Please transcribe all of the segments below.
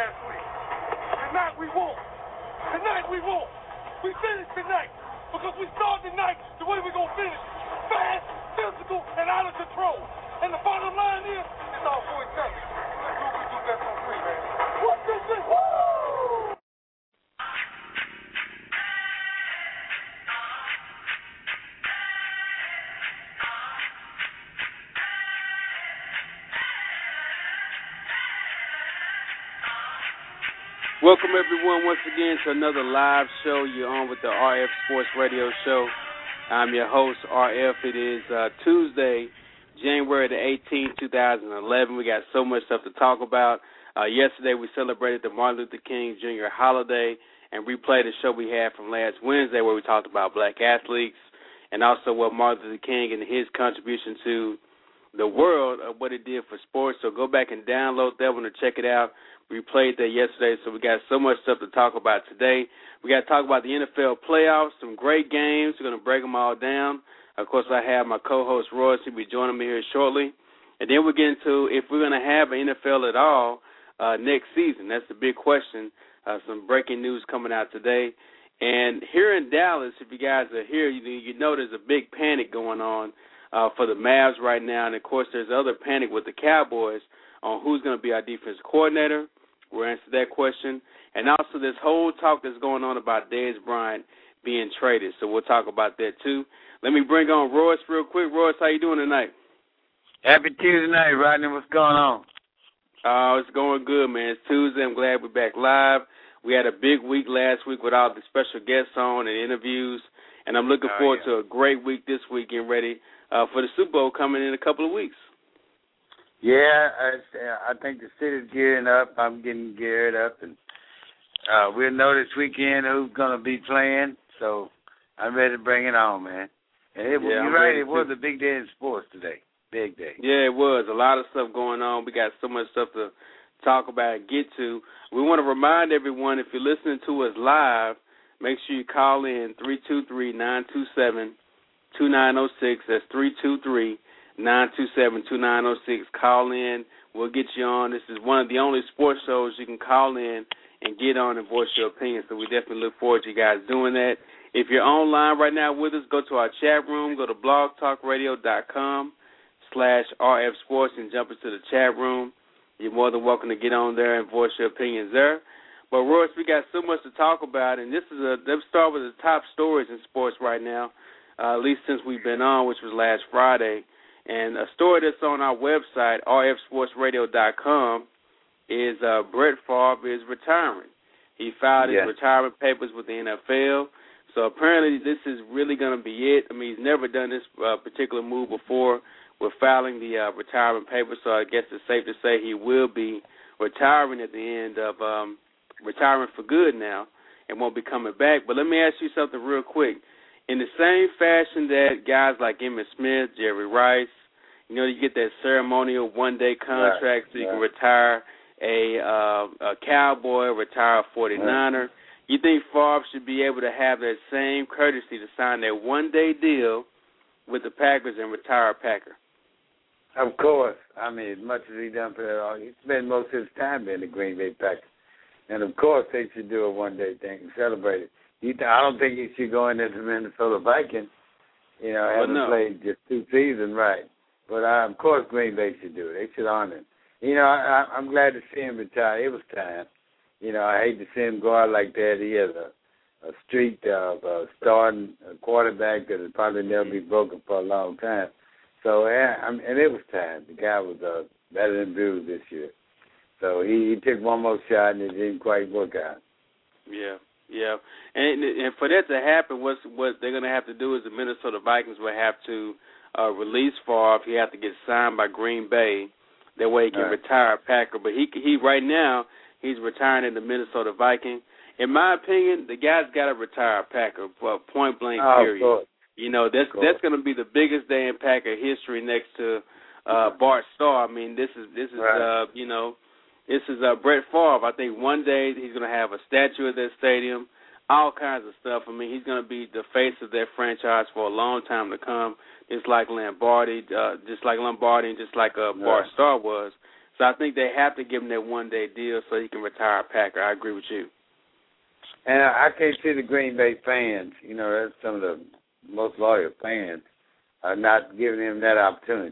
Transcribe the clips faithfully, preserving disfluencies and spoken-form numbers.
last week. Tonight we won't. Tonight we won't. We finish tonight because we start the night the way we're going to finish. Fast, physical, and out of control. And the bottom line is, it's all for each other. Let's do what we do best on three, man. What's this thing? Woo! Welcome, everyone, once again to another live show. You're on with the R F Sports Radio Show. I'm your host, R F. It is uh, Tuesday, January the eighteenth, two thousand eleven. We got so much stuff to talk about. Uh, yesterday, we celebrated the Martin Luther King Junior holiday and replayed the show we had from last Wednesday where we talked about black athletes and also what Martin Luther King and his contribution to the world of what it did for sports. So go back and download that one to check it out. We played that yesterday, so we got so much stuff to talk about today. We got to talk about the N F L playoffs, some great games. We're going to break them all down. Of course, I have my co-host, Royce. He'll be joining me here shortly. And then we'll get into if we're going to have an N F L at all uh, next season. That's the big question. Uh, some breaking news coming out today. And here in Dallas, if you guys are here, you, you know there's a big panic going on uh, for the Mavs right now. And, of course, there's other panic with the Cowboys on who's going to be our defensive coordinator. We'll answer that question. And also this whole talk that's going on about Dez Bryant being traded. So we'll talk about that, too. Let me bring on Royce real quick. Royce, how you doing tonight? Happy Tuesday night, Rodney. What's going on? Oh, uh, it's going good, man. It's Tuesday. I'm glad we're back live. We had a big week last week with all the special guests on and interviews. And I'm looking oh, forward yeah. to a great week this week, getting ready uh, for the Super Bowl coming in a couple of weeks. Yeah, I, I think the city's gearing up. I'm getting geared up, and uh, we'll know this weekend who's going to be playing. So I'm ready to bring it on, man. And it, yeah, you're I'm right, it too. was a big day in sports today. Big day. Yeah, it was. A lot of stuff going on. We got so much stuff to talk about and get to. We want to remind everyone, if you're listening to us live, make sure you call in three two three, nine two seven, two nine zero six. That's three two three, nine two seven, two nine zero six. Call in. We'll get you on. This is one of the only sports shows you can call in and get on and voice your opinion. So we definitely look forward to you guys doing that. If you're online right now with us, go to our chat room. Go to blogtalkradio.com slash RF Sports and jump into the chat room. You're more than welcome to get on there and voice your opinions there. But, Royce, we got so much to talk about, and this is a, let's start with the top stories in sports right now, uh, at least since we've been on, which was last Friday. And a story that's on our website, R F sports radio dot com, is uh, Brett Favre is retiring. He filed yeah. his retirement papers with the N F L. So apparently this is really going to be it. I mean, he's never done this uh, particular move before with filing the uh, retirement papers. So I guess it's safe to say he will be retiring at the end of um, retiring for good now and won't be coming back. But let me ask you something real quick. In the same fashion that guys like Emmitt Smith, Jerry Rice, you know, you get that ceremonial one-day contract right. so you right. can retire a, uh, a Cowboy, retire a forty-niner. Right. You think Favre should be able to have that same courtesy to sign that one-day deal with the Packers and retire a Packer? Of course. I mean, as much as he done for that, he spent most of his time being the Green Bay Packers. And, of course, they should do a one-day thing and celebrate it. You th- I don't think he should go in as a Minnesota Viking, you know, having well, no. played just two seasons, right. But, uh, of course, Green Bay should do it. They should honor him. You know, I, I'm glad to see him retire. It was time. You know, I hate to see him go out like that. He has a, a streak of uh, starting a quarterback that will probably never be broken for a long time. So, yeah, I mean, and it was time. The guy was uh, better than Bruce this year. So he, he took one more shot, and it didn't quite work out. Yeah, yeah. And, and for that to happen, what's, what they're going to have to do is the Minnesota Vikings will have to uh, release Favre. He have to get signed by Green Bay. That way he can right. retire a Packer. But he, he right now, he's retiring in the Minnesota Viking. In my opinion, the guy's got to retire a Packer, point blank, oh, period. You know, that's that's going to be the biggest day in Packer history next to uh, Bart Starr. I mean, this is this is right. uh, you know, this is uh, Brett Favre. I think one day he's going to have a statue at that stadium, all kinds of stuff. I mean, he's going to be the face of that franchise for a long time to come. Just like Lombardi, uh, just like Lombardi, and just like uh, Bart right. Starr was. So I think they have to give him that one-day deal so he can retire a Packer. I agree with you. And I can't see the Green Bay fans, you know, that's some of the most loyal fans, are not giving him that opportunity.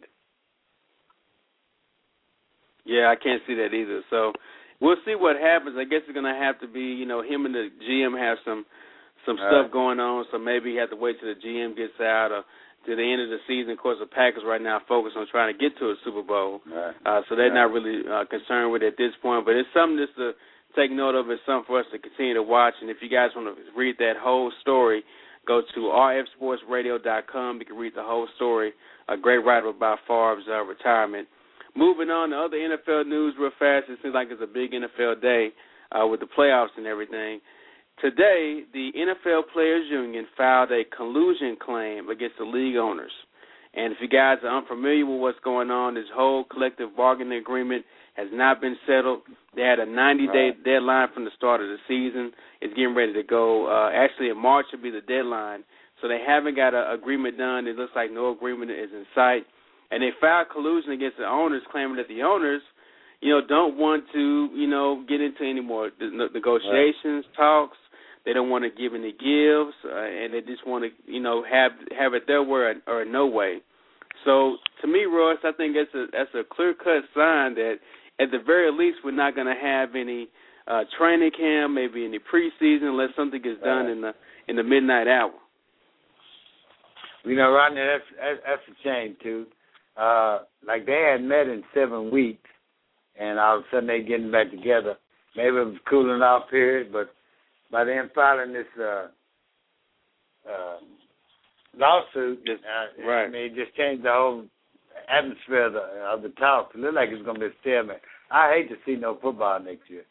Yeah, I can't see that either. So we'll see what happens. I guess it's going to have to be, you know, him and the G M have some some All stuff right. going on, so maybe he have to wait till the G M gets out or to the end of the season. Of course, the Packers right now are focused on trying to get to a Super Bowl, Right. uh, so they're right. not really uh, concerned with it at this point. But it's something just to take note of. It's something for us to continue to watch. And if you guys want to read that whole story, go to r f sports radio dot com. You can read the whole story. A great write-up about Favre's uh, retirement. Moving on to other N F L news real fast. It seems like it's a big N F L day uh, with the playoffs and everything. Today, the N F L Players Union filed a collusion claim against the league owners. And if you guys are unfamiliar with what's going on, this whole collective bargaining agreement has not been settled. They had a ninety-day right. deadline from the start of the season. It's getting ready to go. Uh, actually, in March will be the deadline. So they haven't got an agreement done. It looks like no agreement is in sight. And they filed collusion against the owners, claiming that the owners, you know, don't want to, you know, get into any more negotiations, right. talks. They don't want to give any gives, uh, and they just want to, you know, have have it their way or, or no way. So to me, Royce, I think that's a that's a clear-cut sign that at the very least we're not going to have any uh, training camp, maybe any preseason, unless something gets done right. in the in the midnight hour. You know, Rodney, that's that's, that's a shame too. Uh, like they had met in seven weeks, and all of a sudden they getting back together. Maybe it was a cooling off period, but by them filing this uh, uh, lawsuit, Just, uh, right. I mean, it just changed the whole atmosphere of the, of the talk. It looks like it's going to be a stalemate. I hate to see no football next year.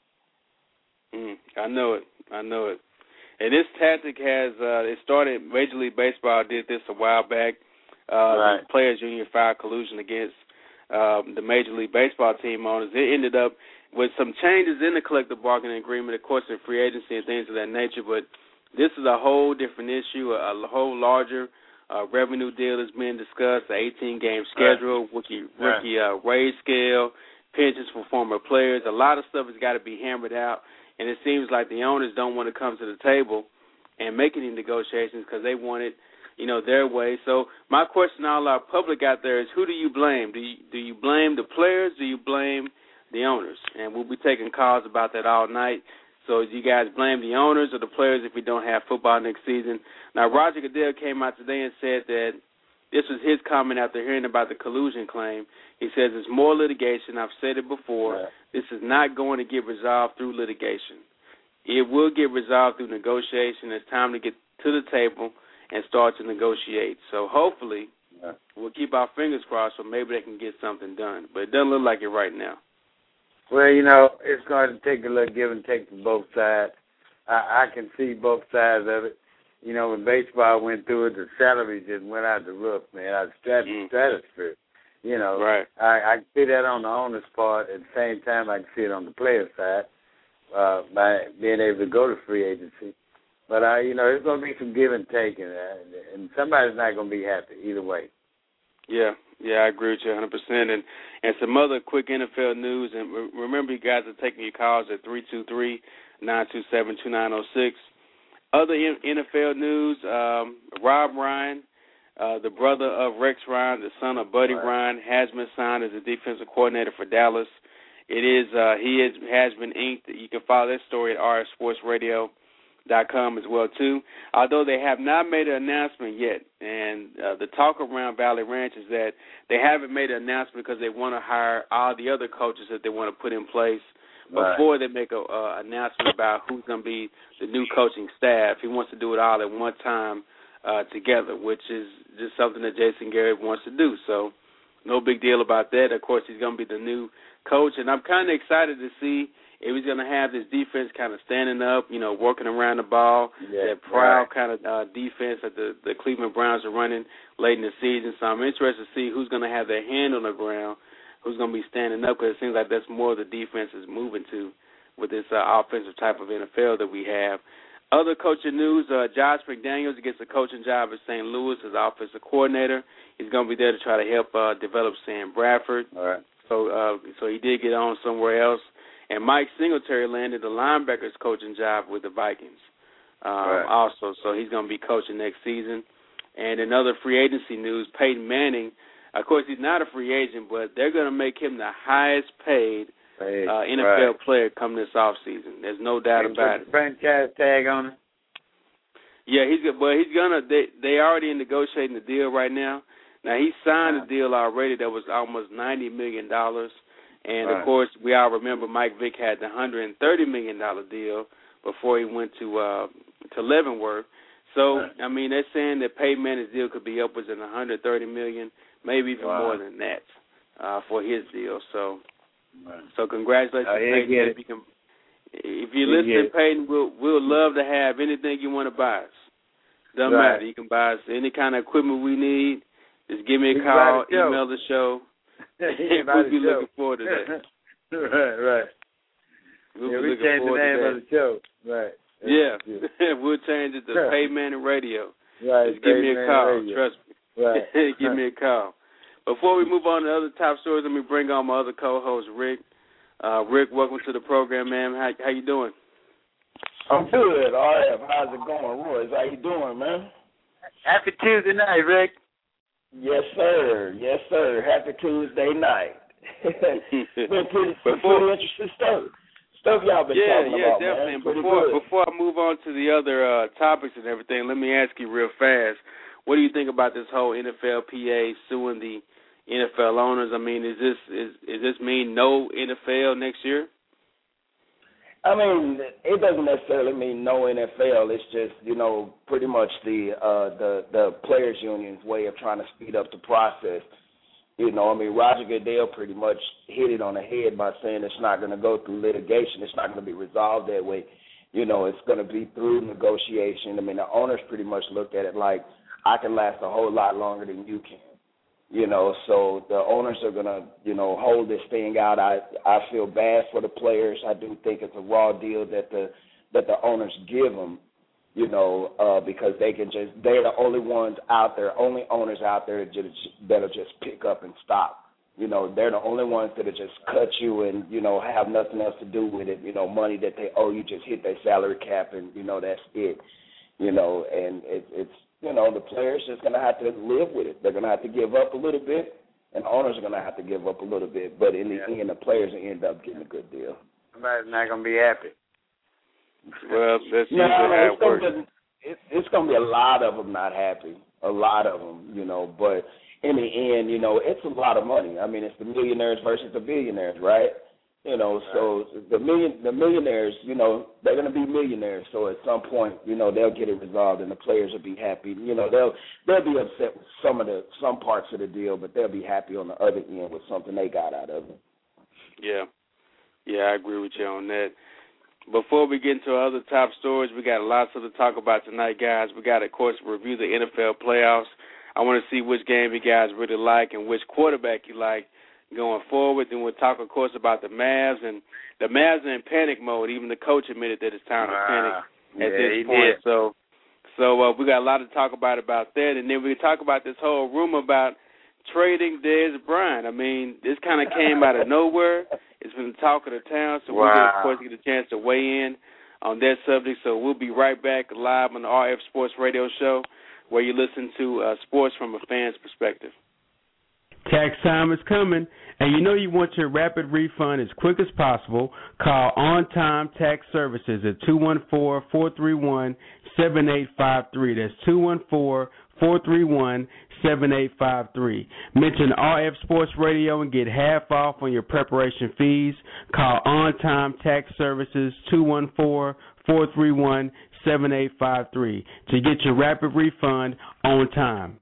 Mm, I know it. I know it. And this tactic has, uh, it started, Major League Baseball did this a while back. Uh, right. The Players Union filed collusion against um, the Major League Baseball team owners. It ended up with some changes in the collective bargaining agreement, of course, in free agency and things of that nature. But this is a whole different issue, a, a whole larger uh, revenue deal is being discussed, the eighteen-game schedule, right. rookie, rookie uh, wage scale, pensions for former players. A lot of stuff has got to be hammered out, and it seems like the owners don't want to come to the table and make any negotiations because they want it, you know, their way. So my question to all our public out there is, who do you blame? Do you, do you blame the players? Do you blame the owners? And we'll be taking calls about that all night. So do you guys blame the owners or the players if we don't have football next season? Now, Roger Goodell came out today and said that this was his comment after hearing about the collusion claim. He says it's more litigation. I've said it before. Right. This is not going to get resolved through litigation. It will get resolved through negotiation. It's time to get to the table and start to negotiate. So hopefully yeah. we'll keep our fingers crossed so maybe they can get something done. But it doesn't look like it right now. Well, you know, it's going to take a little give and take from both sides. I, I can see both sides of it. You know, when baseball went through it, the salaries just went out the roof, man, out the strat- Mm. stratosphere. You know, right. I, I can see that on the owner's part. At the same time, I can see it on the player's side uh, by being able to go to free agency. But, uh, you know, there's going to be some give and take, and, uh, and somebody's not going to be happy either way. Yeah, yeah, I agree with you one hundred percent. And, and some other quick N F L news, and re- remember you guys are taking your calls at three two three, nine two seven, two nine zero six. Other N F L news, um, Rob Ryan, uh, the brother of Rex Ryan, the son of Buddy right. Ryan, has been signed as a defensive coordinator for Dallas. It is uh, he is, has been inked. You can follow that story at r f sports radio dot com as well too. Although they have not made an announcement yet, and uh, the talk around Valley Ranch is that they haven't made an announcement because they want to hire all the other coaches that they want to put in place before right. they make an uh, announcement about who's going to be the new coaching staff. He wants to do it all at one time uh, together, which is just something that Jason Garrett wants to do. So no big deal about that. Of course, he's going to be the new coach, and I'm kind of excited to see if he's going to have this defense kind of standing up, you know, working around the ball, yeah, that proud right. kind of uh, defense that the, the Cleveland Browns are running late in the season. So I'm interested to see who's going to have their hand on the ground, who's going to be standing up, because it seems like that's more the defense is moving to with this uh, offensive type of N F L that we have. Other coaching news, uh, Josh McDaniels gets a coaching job at Saint Louis as offensive coordinator. He's going to be there to try to help uh, develop Sam Bradford. All right. So uh, so so he did get on somewhere else. And Mike Singletary landed the linebackers coaching job with the Vikings um, right. also, so he's going to be coaching next season. And in other free agency news, Peyton Manning, of course, he's not a free agent, but they're going to make him the highest paid uh, N F L right. player come this offseason. There's no doubt they about it. Franchise tag on him? Yeah, he's good, but he's gonna. They they already negotiating the deal right now. Now he signed a deal already that was almost ninety million dollars, and right. of course we all remember Mike Vick had the hundred and thirty million dollar deal before he went to uh, to Leavenworth. So right. I mean they're saying that Peyton Manning's deal could be upwards of one hundred thirty million, maybe even wow. more than that uh, for his deal. So right. so congratulations, oh, Peyton. If you can, if you're listening, Peyton, we'll we'll love to have anything you want to buy us. Doesn't right. matter. You can buy us any kind of equipment we need. Just give me a call, email the show. We'll be looking forward to that. right, right. We'll yeah, be we change the name of the show. Right. That's yeah. We'll change it to Peyton Manning Radio. Right. Just give me a call. Radio. Trust me. Right. Give me a call. Before we move on to other top stories, let me bring on my other co-host, Rick. Uh, Rick, welcome to the program, man. How how you doing? I'm good, R F. How's it going, Royce? How you doing, man? Happy Tuesday night, Rick. Yes, sir. Yes, sir. Happy Tuesday night. been pretty, before, pretty interesting stuff. Stuff y'all been yeah, talking yeah, about, definitely. man. And before, good. before I move on to the other uh, topics and everything, let me ask you real fast, what do you think about this whole N F L P A suing the N F L owners? I mean, is this is is this mean no N F L next year? I mean, it doesn't necessarily mean no N F L. It's just, you know, pretty much the uh, the the players' union's way of trying to speed up the process. You know, I mean, Roger Goodell pretty much hit it on the head by saying it's not going to go through litigation. It's not going to be resolved that way. You know, it's going to be through negotiation. I mean, the owners pretty much looked at it like, I can last a whole lot longer than you can. You know, so the owners are going to, you know, hold this thing out. I I feel bad for the players. I do think it's a raw deal that the that the owners give them, you know, uh, because they can just, they're the only ones out there, only owners out there that just, that'll just pick up and stop. You know, they're the only ones that'll just cut you and, you know, have nothing else to do with it. You know, money that they owe you, just hit their salary cap and, you know, that's it. You know, and it, it's, you know, the players just going to have to live with it. They're going to have to give up a little bit, and the owners are going to have to give up a little bit. But in the yeah. end, the players will end up getting a good deal. Somebody's not going to be happy. Well, that's usually no, how it works. Gonna, it, it's going to be a lot of them not happy, a lot of them, you know. But in the end, you know, it's a lot of money. I mean, it's the millionaires versus the billionaires, right? You know, so the million, the millionaires, you know, they're going to be millionaires. So at some point, you know, they'll get it resolved, and the players will be happy. You know, they'll they'll be upset with some of the some parts of the deal, but they'll be happy on the other end with something they got out of it. Yeah, yeah, I agree with you on that. Before we get into other top stories, we got lots to talk about tonight, guys. We got, of course, review the N F L playoffs. I want to see which game you guys really like and which quarterback you like going forward. Then we'll talk, of course, about the Mavs. And the Mavs are in panic mode. Even the coach admitted that it's time to panic uh, at yeah, this point. Did. So so uh, we got a lot to talk about about that. And then we can talk about this whole rumor about trading Dez Bryant. I mean, this kind of came out of nowhere. It's been the talk of the town. So wow. we get, of course, get a chance to weigh in on that subject. So we'll be right back live on the R F Sports Radio Show, where you listen to uh, sports from a fan's perspective. Tax time is coming, and you know you want your rapid refund as quick as possible. Call On Time Tax Services at two one four, four three one, seven eight five three. That's two one four, four three one, seven eight five three. Mention R F Sports Radio and get half off on your preparation fees. Call On Time Tax Services, two one four, four three one, seven eight five three to get your rapid refund on time.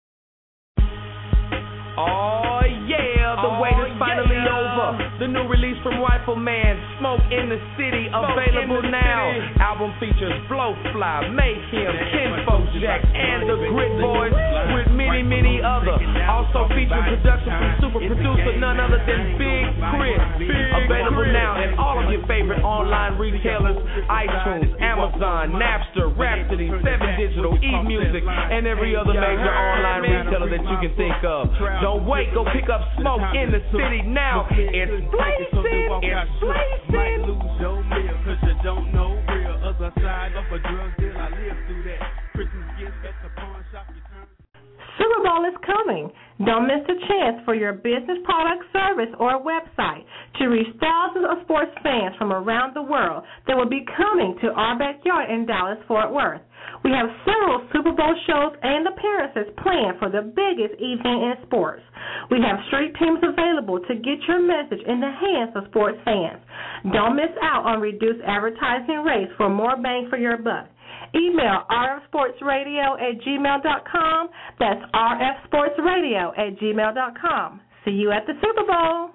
Oh, yeah, the oh, wait is finally yeah. over. The new release from Rifleman, Smoke in the City, Smoke available the now. City. Album features Blowfly, Mayhem, Kinfolk Jack, and the Grit Boys with many, many other. Also featuring production from super producer none other than Big Chris. Available now in all of your your favorite online retailers, iTunes, Amazon, Napster, Rhapsody, Seven Digital, eMusic, and every other major online retailer that you can think of. Don't wait, go pick up Smoke in the city now. It's blazing, it's blazing. Lose your meal cause you don't know real. Other side of a drug deal, I live through that. Christmas gifts at the pawn shop, you turn. Super Bowl is coming. Don't miss the chance for your business, product, service, or website to reach thousands of sports fans from around the world that will be coming to our backyard in Dallas-Fort Worth. We have several Super Bowl shows and appearances planned for the biggest evening in sports. We have street teams available to get your message in the hands of sports fans. Don't miss out on reduced advertising rates for more bang for your buck. Email r f sports radio at gmail dot com. That's r f sports radio at gmail dot com. See you at the Super Bowl.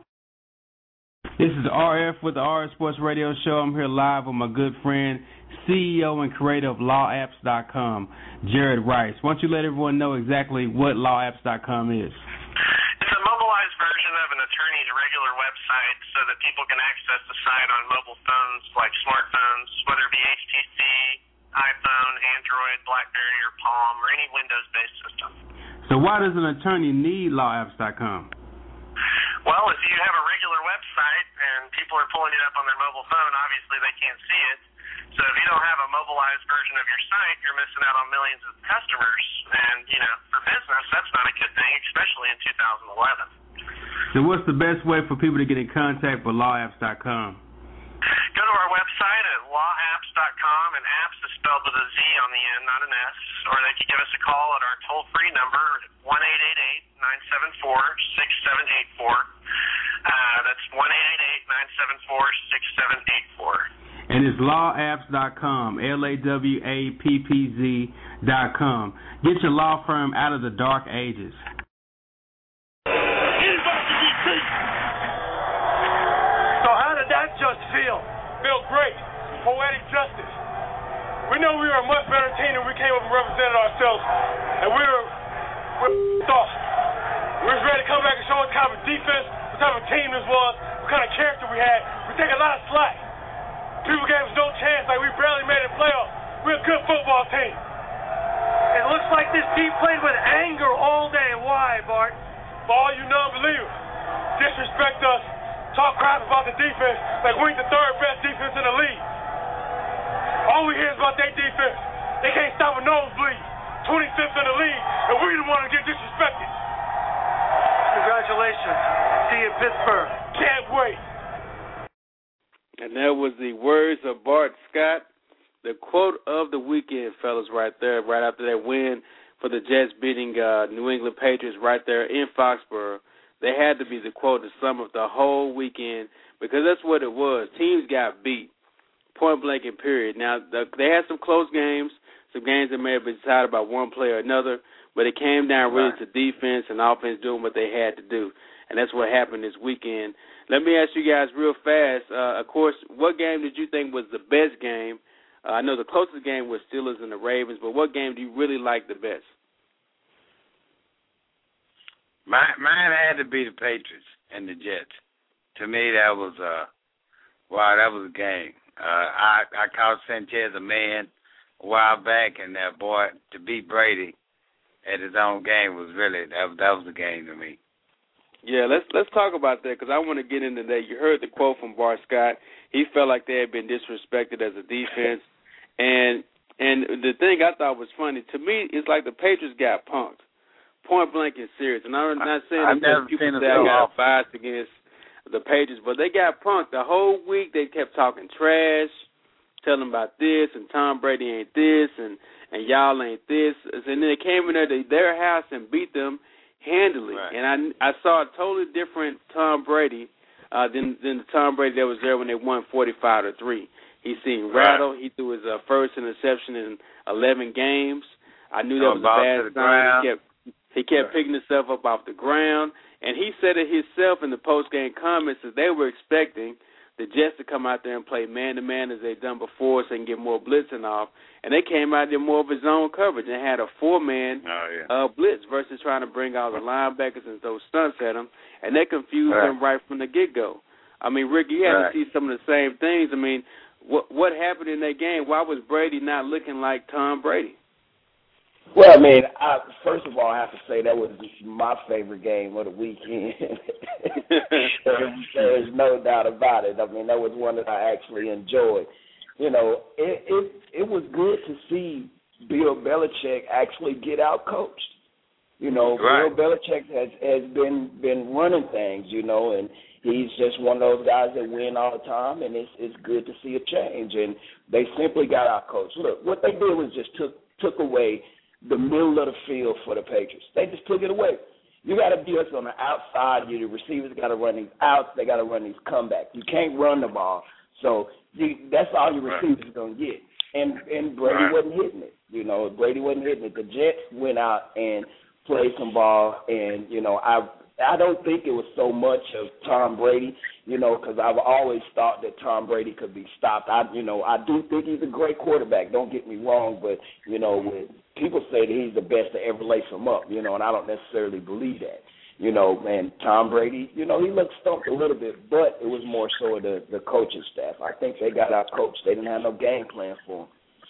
This is R F with the R F Sports Radio Show. I'm here live with my good friend, C E O and creator of law apps dot com, Jared Rice. Why don't you let everyone know exactly what law apps dot com is? It's a mobilized version of an attorney's regular website so that people can access the site on mobile phones like smartphones, whether it be H T C, iPhone, Android, BlackBerry, or Palm, or any Windows-based system. So why does an attorney need law apps dot com? Well, if you have a regular website and people are pulling it up on their mobile phone, obviously they can't see it. So if you don't have a mobilized version of your site, you're missing out on millions of customers. And, you know, for business, that's not a good thing, especially in two thousand eleven. So what's the best way for people to get in contact with law apps dot com? Go to our website at law apps dot com, and apps is spelled with a Z on the end, not an S. Or they can give us a call at our toll-free number, one eight eight eight, nine seven four, six seven eight four. Uh, that's one eight eight eight, nine seven four, six seven eight four. And it's law apps dot com, L A W A P P Z dot com. Get your law firm out of the dark ages. Anybody can be beat. So how did that just feel? Feel great. Poetic justice. We know we were a much better team than we came up and represented ourselves. And we were, we were off. We were ready to come back and show what kind of defense, what type of team this was, what kind of character we had. We take a lot of slack. People gave us no chance, like we barely made it playoffs. We're a good football team. It looks like this team played with anger all day. Why, Bart? For all you non-believers, disrespect us, talk crap about the defense like we ain't the third best defense in the league. All we hear is about their defense. They can't stop a nosebleed. twenty-fifth in the league, and we the one to get disrespected. Congratulations. See you in Pittsburgh. Can't wait. And that was the words of Bart Scott, the quote of the weekend, fellas, right there, right after that win for the Jets beating uh, New England Patriots right there in Foxborough. They had to be the quote to sum up the whole weekend because that's what it was. Teams got beat, point blank and period. Now, the, they had some close games, some games that may have been decided by one player or another, but it came down really to defense and offense doing what they had to do, and that's what happened this weekend. Let me ask you guys real fast, uh, of course, what game did you think was the best game? Uh, I know the closest game was Steelers and the Ravens, but what game do you really like the best? Mine, mine had to be the Patriots and the Jets. To me, that was uh, wow, that was a game. Uh, I I called Sanchez a man a while back, and that boy to beat Brady at his own game was really that that was the game to me. Yeah, let's let's talk about that because I want to get into that. You heard the quote from Bart Scott. He felt like they had been disrespected as a defense, and and the thing I thought was funny to me is like the Patriots got punked, point blank and serious. And I'm not saying I've that people say I got biased against the Patriots, but they got punked the whole week. They kept talking trash, telling about this and Tom Brady ain't this and and y'all ain't this, and then they came in there to their house and beat them handily, right. And I I saw a totally different Tom Brady uh, than than the Tom Brady that was there when they won forty-five to three. He seemed rattled. He threw his uh, first interception in eleven games. I knew that was a bad sign. He kept he kept right. picking himself up off the ground, and he said it himself in the post game comments that they were expecting the Jets to come out there and play man to man as they've done before, so they can get more blitzing off. And they came out there more of a zone coverage and had a four-man oh, yeah. uh, blitz versus trying to bring out the linebackers and throw stunts at them, and they confused right. them right from the get-go. I mean, Rick, you had right. to see some of the same things. I mean, what what happened in that game? Why was Brady not looking like Tom Brady? Well, I mean, I, first of all, I have to say that was my favorite game of the weekend. there's, there's no doubt about it. I mean, that was one that I actually enjoyed. You know, it it, it was good to see Bill Belichick actually get out coached. You know, right. Bill Belichick has, has been, been running things, you know, and he's just one of those guys that win all the time, and it's it's good to see a change. And they simply got out coached. Look, what they did was just took took away the middle of the field for the Patriots. They just took it away. You got to be us on the outside. You, the receivers got to run these outs. They got to run these comebacks. You can't run the ball. So you, that's all your receivers are going to get. And and Brady right. wasn't hitting it. You know, Brady wasn't hitting it. The Jets went out and played some ball. And, you know, I I don't think it was so much of Tom Brady, you know, because I've always thought that Tom Brady could be stopped. I, you know, I do think he's a great quarterback. Don't get me wrong, but, you know, when people say that he's the best to ever lace him up, you know, and I don't necessarily believe that. You know, man, Tom Brady, you know, he looked stumped a little bit, but it was more so the, the coaching staff. I think they got out coached. They didn't have no game plan for him.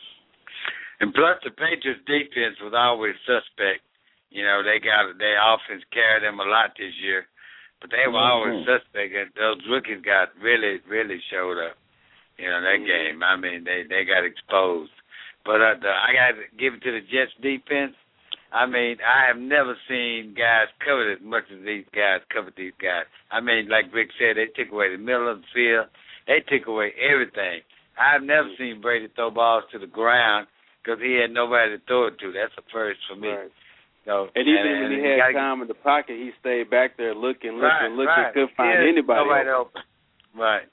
And plus, the Patriots' defense was always suspect. You know, they got their offense carried them a lot this year, but they were always mm-hmm. suspect. And those rookies got really, really showed up. You know, that mm-hmm. game. I mean, they, they got exposed. But uh, the, I got to give it to the Jets defense. I mean, I have never seen guys covered as much as these guys covered these guys. I mean, like Rick said, they took away the middle of the field. They took away everything. I've never seen Brady throw balls to the ground because he had nobody to throw it to. That's a first for me. Right. So, and even and, when he and had gotta, time in the pocket, he stayed back there looking, looking, right, looking. Right. Couldn't find yeah, anybody nobody open. open. Right.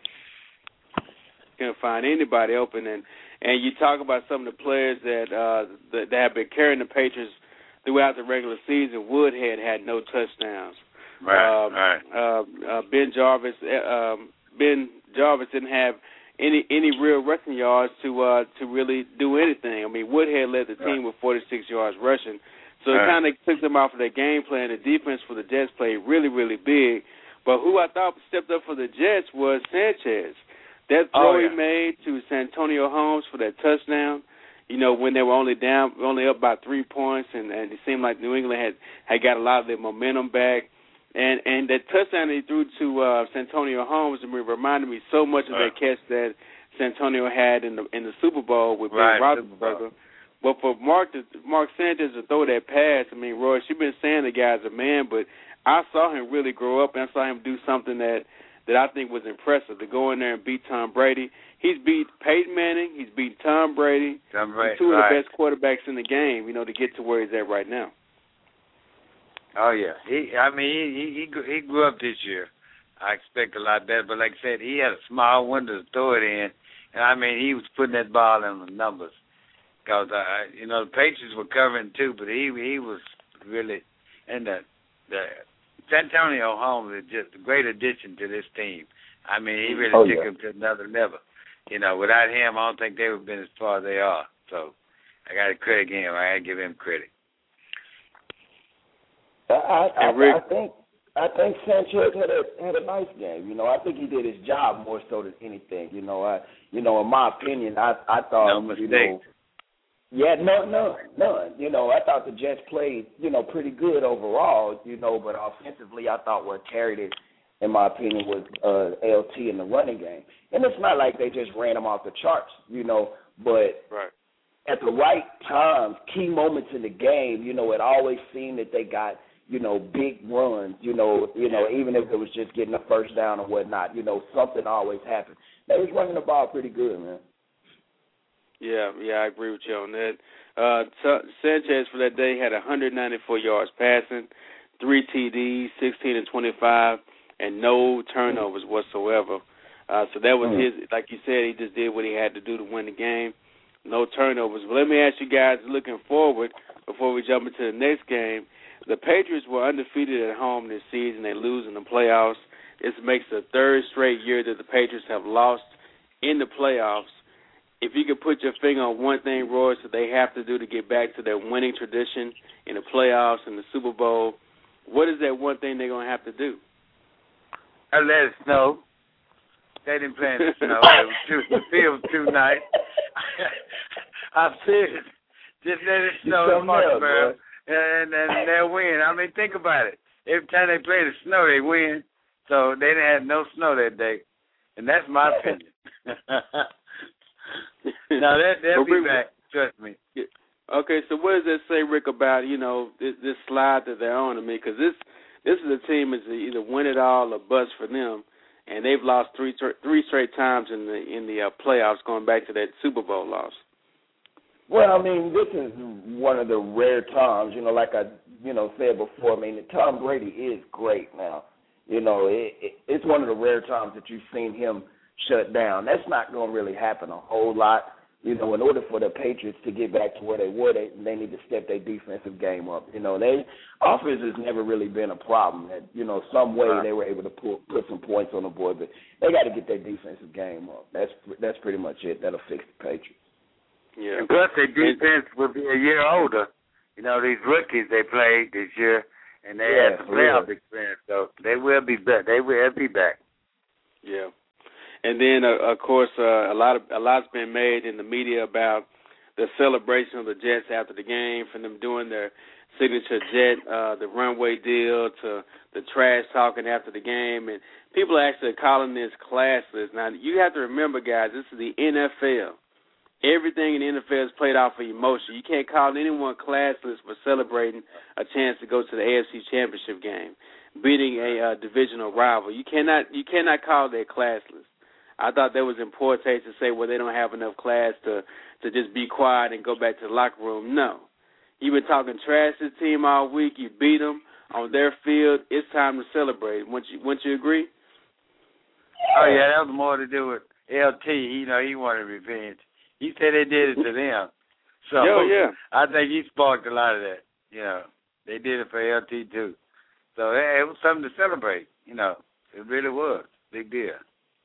Couldn't find anybody open. And, and you talk about some of the players that, uh, that that have been carrying the Patriots throughout the regular season. Woodhead had no touchdowns. Right. Um, right. Uh, uh, Ben Jarvis. Uh, um, Ben Jarvis didn't have any any real rushing yards to uh, to really do anything. I mean, Woodhead led the team with forty-six yards rushing. So it kind of took them off of their game plan. The defense for the Jets played really, really big. But who I thought stepped up for the Jets was Sanchez. That throw oh, yeah. he made to Santonio Holmes for that touchdown, you know, when they were only down, only up by three points, and, and it seemed like New England had, had got a lot of their momentum back. And and that touchdown that he threw to uh, Santonio Holmes, I mean, reminded me so much of right. that catch that Santonio had in the in the Super Bowl with right. Ben Roethlisberger. But for Mark to, Mark Sanchez to throw that pass, I mean, Roy, she's been saying the guy's a man, but I saw him really grow up, and I saw him do something that, that I think was impressive, to go in there and beat Tom Brady. He's beat Peyton Manning. He's beat Tom Brady. Tom Brady, two of right. the best quarterbacks in the game, you know, to get to where he's at right now. Oh, yeah. He, I mean, he, he he grew up this year. I expect a lot better, but like I said, he had a small window to throw it in, and, I mean, he was putting that ball in the numbers. Because, uh, you know, the Patriots were covering too, but he he was really, and the, the Santonio Holmes is just a great addition to this team. I mean, he really oh, took yeah. them to another level. You know, without him, I don't think they would have been as far as they are. So I got to credit him. I got to give him credit. I, I, I, I think I think Sanchez had a had a nice game. You know, I think he did his job more so than anything. You know, I you know, in my opinion, I I thought no mistake. you know. Yeah, no, none, none. You know, I thought the Jets played, you know, pretty good overall, you know, but offensively I thought what carried it, in my opinion, was uh, L T in the running game. And it's not like they just ran them off the charts, you know, but right. at the right times, key moments in the game, you know, it always seemed that they got, you know, big runs, you know, you know, even if it was just getting a first down or whatnot, you know, something always happened. They was running the ball pretty good, man. Yeah, yeah, I agree with you on that. Uh, Sanchez for that day had one hundred ninety-four yards passing, three T Ds, sixteen and twenty-five, and no turnovers whatsoever. Uh, so that was his, like you said, he just did what he had to do to win the game. No turnovers. But let me ask you guys, looking forward, before we jump into the next game, the Patriots were undefeated at home this season. They lose in the playoffs. This makes the third straight year that the Patriots have lost in the playoffs. If you could put your finger on one thing, Royce, that they have to do to get back to their winning tradition in the playoffs and the Super Bowl, what is that one thing they're going to have to do? Uh, let it snow. They didn't play in the snow. It was too, the field was too nice. I'm serious. Just let it snow in Foxborough, and, and they'll win. I mean, think about it. Every time they play the snow, they win. So they didn't have no snow that day. And that's my opinion. Now, that, they'll be back. Trust me. Okay, so what does that say, Rick, about, you know, this, this slide that they're on to me? Because this, this is a team that's either win it all or bust for them. And they've lost three three straight times in the in the uh, playoffs, going back to that Super Bowl loss. Well, I mean, this is one of the rare times, you know, like I, you know, said before. I mean, Tom Brady is great now. You know, it, it, it's one of the rare times that you've seen him shut down. That's not going to really happen a whole lot. You know, in order for the Patriots to get back to where they were, they, they need to step their defensive game up. You know, they offense has never really been a problem. That, you know, some way they were able to pull, put some points on the board, but they got to get their defensive game up. That's that's pretty much it. That'll fix the Patriots. Yeah. And plus, their defense will be a year older. You know, these rookies they played this year, and they yeah, had some playoff experience, so they will be back. They will be back. Yeah. And then, uh, of course, uh, a lot of a lot's been made in the media about the celebration of the Jets after the game, from them doing their signature jet, uh, the runway deal, to the trash talking after the game, and people are actually calling this classless. Now, you have to remember, guys, this is the N F L. Everything in the N F L is played off of emotion. You can't call anyone classless for celebrating a chance to go to the A F C Championship game, beating a uh, divisional rival. You cannot you cannot call that classless. I thought that was in poor taste to say, well, they don't have enough class to, to just be quiet and go back to the locker room. No. You've been talking trash to the team all week. You beat them on their field. It's time to celebrate. Wouldn't you, wouldn't you agree? Oh, yeah, that was more to do with L T. You know, he wanted revenge. He said they did it to them. So Yo, yeah. I think he sparked a lot of that. You know, they did it for L T, too. So it was something to celebrate. You know, it really was. Big deal.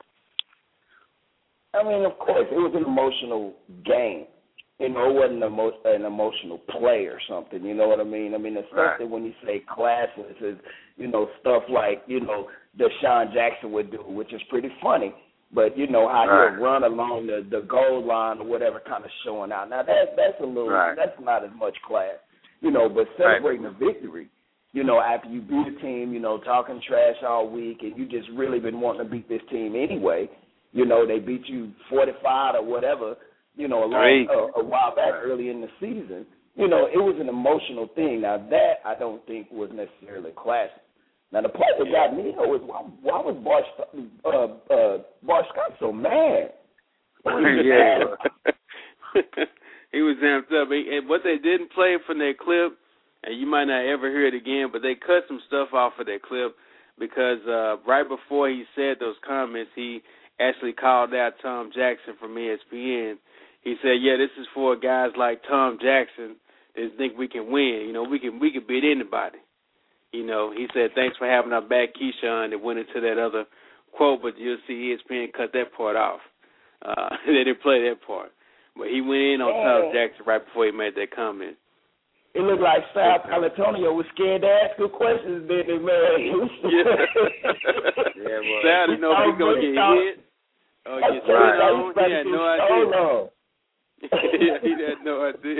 I mean, of course, it was an emotional game. You know, it wasn't emo- an emotional play or something. You know what I mean? I mean, especially right. when you say classless, is, you know, stuff like, you know, Deshaun Jackson would do, which is pretty funny. But, you know, how right. he'll run along the, the goal line or whatever, kind of showing out. Now, that, that's a little, right. that's not as much class. You know, but celebrating right. a victory, you know, after you beat a team, you know, talking trash all week, and you just really been wanting to beat this team anyway. You know, they beat you forty-five or whatever, you know, a, long, a, a while back early in the season. You know, it was an emotional thing. Now, that I don't think was necessarily classic. Now, the part that got me, though, is why, why was Bart, uh, uh, Bart Scott so mad? Yeah. He was amped up. And what they didn't play from their clip, and you might not ever hear it again, but they cut some stuff off of their clip because uh, right before he said those comments, he actually called out Tom Jackson from E S P N. He said, yeah, this is for guys like Tom Jackson that think we can win. You know, we can we can beat anybody. You know, he said, thanks for having our back, Keyshawn, that went into that other quote, but you'll see E S P N cut that part off. Uh, they didn't play that part. But he went in on Tom Jackson right before he made that comment. It looked like Sal Palantonio was scared to ask him questions, didn't it, man? Yeah. Yeah, well. Sal didn't know if he was going to get hit or get thrown on. He had no idea. Yeah, he had no idea.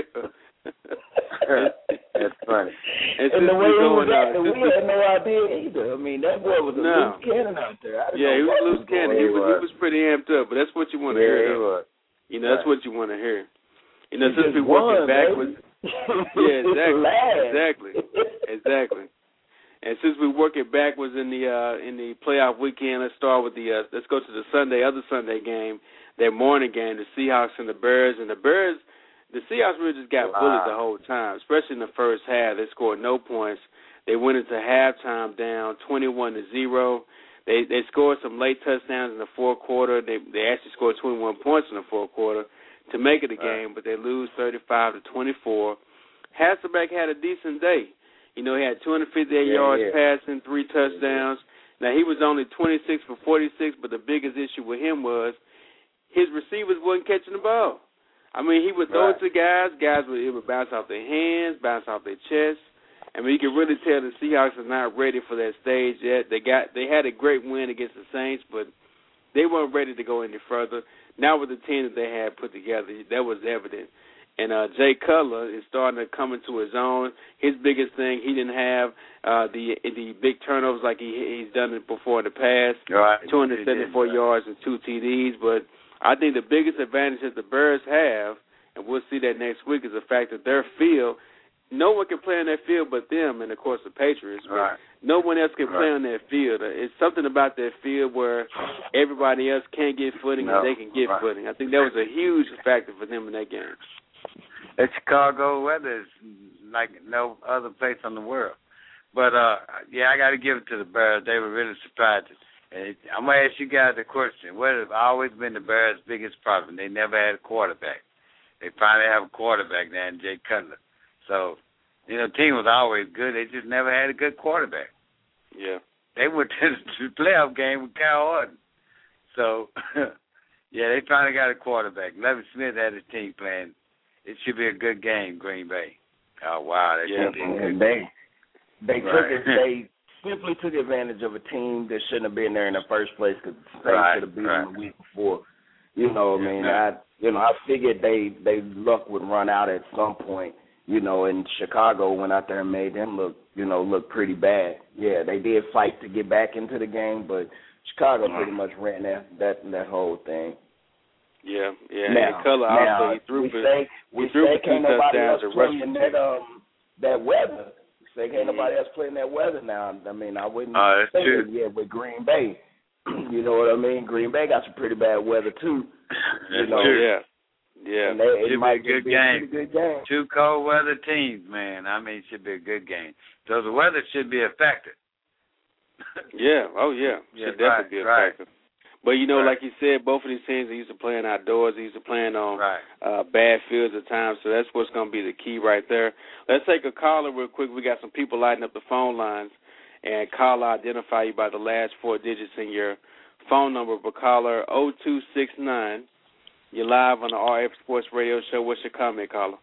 That's funny. And, and the way he was acting, we had no idea either. I mean, that boy was a no. loose cannon out there. I yeah, he was a loose was cannon. He was, he was pretty amped up, but that's what you want to yeah, hear. He was. You know, that's right. what you want to hear. You know, he since we're working backwards. Yeah, exactly. Exactly. Exactly. And since we're working backwards in the uh, in the playoff weekend, let's start with the uh, let's go to the Sunday, other Sunday game, that morning game, the Seahawks and the Bears. And the Bears, the Seahawks really just got wow. bullied the whole time, especially in the first half. They scored no points. They went into halftime down twenty-one to zero. They they scored some late touchdowns in the fourth quarter. They they actually scored twenty-one points in the fourth quarter to make it a game, but they lose thirty-five to twenty-four. Hasselbeck had a decent day. You know, he had two hundred fifty-eight yeah, yards yeah. passing, three touchdowns. Now, he was only twenty-six for forty-six, but the biggest issue with him was his receivers wasn't catching the ball. I mean, he would throw right. it to guys. Guys would, it would bounce off their hands, bounce off their chest. I mean, you can really tell the Seahawks are not ready for that stage yet. They got they had a great win against the Saints, but they weren't ready to go any further. Now with the team that they had put together, that was evident. And uh, Jay Cutler is starting to come into his own. His biggest thing, he didn't have uh, the the big turnovers like he he's done it before in the past. Right. two hundred seventy-four yards and two T Ds. But I think the biggest advantage that the Bears have, and we'll see that next week, is the fact that their field, no one can play on that field but them, and of course the Patriots. Right. No one else can right. play on that field. It's something about that field where everybody else can't get footing no. and they can get right. footing. I think that was a huge factor for them in that game. That Chicago weather is like no other place in the world. But, uh, yeah, I got to give it to the Bears. They were really surprised. And I'm going to ask you guys a question. What has always been the Bears' biggest problem? They never had a quarterback. They finally have a quarterback now in Jay Cutler. So, you know, the team was always good. They just never had a good quarterback. Yeah. They went to the playoff game with Kyle Orton. So, yeah, they finally got a quarterback. Lovie Smith had his team playing. It should be a good game, Green Bay. Oh, wow. That yeah, should be a good they, game. They right. took it. They simply took advantage of a team that shouldn't have been there in the first place because they right, should have beaten right. them the week before. You know, I yeah, mean, no. I you know, I figured they they luck would run out at some point. You know, and Chicago went out there and made them look, you know, look pretty bad. Yeah, they did fight to get back into the game, but Chicago pretty much ran that that that whole thing. Yeah, yeah. Now, and Cutler now also he threw we for say he we threw say for two can't nobody touchdowns else and rushed playing for that two. um that weather. Say can't Mm-hmm. nobody else playing that weather now. I mean, I wouldn't Oh, that's say true. it yet with Green Bay. You know what I mean? Green Bay got some pretty bad weather too. That's you know, true. Yeah, yeah. And they, it Should might be a good just be game. a pretty good game. Two cold weather teams, man. I mean, it should be a good game. So the weather should be a factor. Yeah, oh yeah, Yeah, should definitely right, be a right. factor. But you know, Right. like you said, both of these teams are used to playing outdoors, they're used to playing on Right. uh, bad fields at times, so that's what's going to be the key right there. Let's take a caller real quick. We got some people lighting up the phone lines, and caller, identify you by the last four digits in your phone number. But caller oh two six nine, you're live on the R F Sports Radio Show. What's your comment, caller?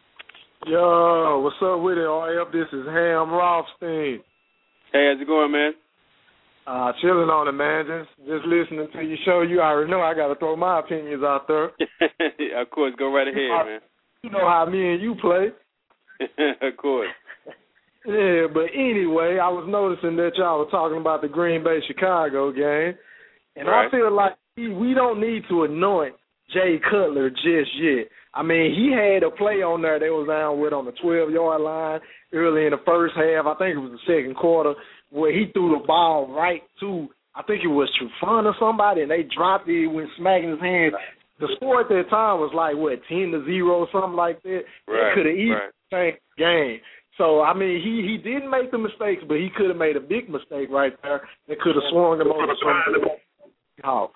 Yo, what's up with it, R F? This is Ham Rothstein. Hey, how's it going, man? Uh, chilling on it, man. Just just listening to your show. You already know I got to throw my opinions out there. Of course, go right ahead, Uh, man. You know how me and you play. Of course. Yeah, but anyway, I was noticing that y'all were talking about the Green Bay Chicago game, and Right. I feel like we, we don't need to anoint Jay Cutler just yet. I mean, he had a play on there they was down with on the twelve-yard line early in the first half. I think it was the second quarter where he threw the ball right to, I think it was Trufant or somebody, and they dropped it, went smacking his hand. The score at that time was like, what, ten to zero or something like that? Right, It could have easily right. changed the game. So, I mean, he, he didn't make the mistakes, but he could have made a big mistake right there that could have swung him over some Hawks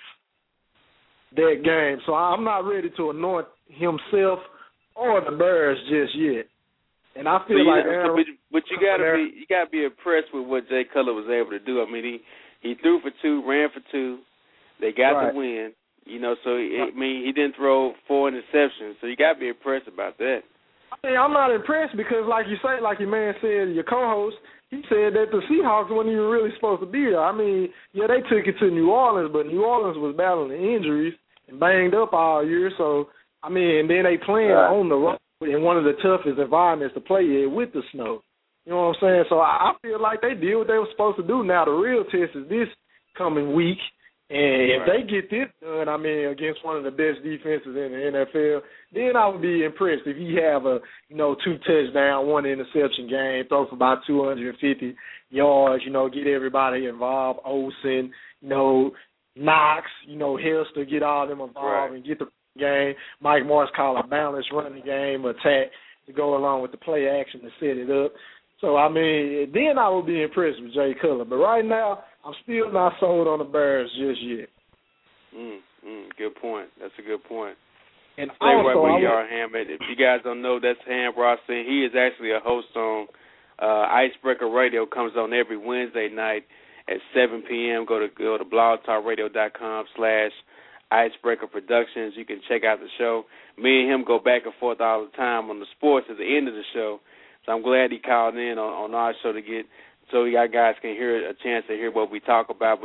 that game. So I'm not ready to anoint himself or the Bears just yet. And I feel So, like yeah, Aaron, but, but you gotta be you gotta be impressed with what Jay Cutler was able to do. I mean, he he threw for two, ran for two. They got Right. the win. You know, so I mean, he didn't throw four interceptions. So you gotta be impressed about that. I mean, I'm not impressed because, like you say, like your man said, your co-host, he said that the Seahawks weren't even really supposed to be there. I mean, yeah, they took it to New Orleans, but New Orleans was battling injuries and banged up all year. So, I mean, and then they playing Right. on the road in one of the toughest environments to play in with the snow. You know what I'm saying? So I, I feel like they did what they were supposed to do. Now the real test is this coming week. And if Right. they get this done, I mean, against one of the best defenses in the N F L, then I would be impressed if he have a, you know, two touchdown, one interception game, throw for about two hundred fifty yards, you know, get everybody involved, Olsen, you know, Knox, you know, Hester, get all them involved Right. and get the game. Mike Morris call a balanced running game attack to go along with the play action to set it up. So, I mean, then I would be impressed with Jay Cutler. But right now, I'm still not sold on the Bears just yet. Mm, mm, good point. That's a good point. And Stay right also, where I you would- are, Hammond. If you guys don't know, that's Ham Rothstein. He is actually a host on uh, Icebreaker Radio. Comes on every Wednesday night at seven p.m. Go to go to blogtalkradio.com slash Icebreaker Productions. You can check out the show. Me and him go back and forth all the time on the sports at the end of the show. So I'm glad he called in on, on our show to get so y'all guys can hear a chance to hear what we talk about. But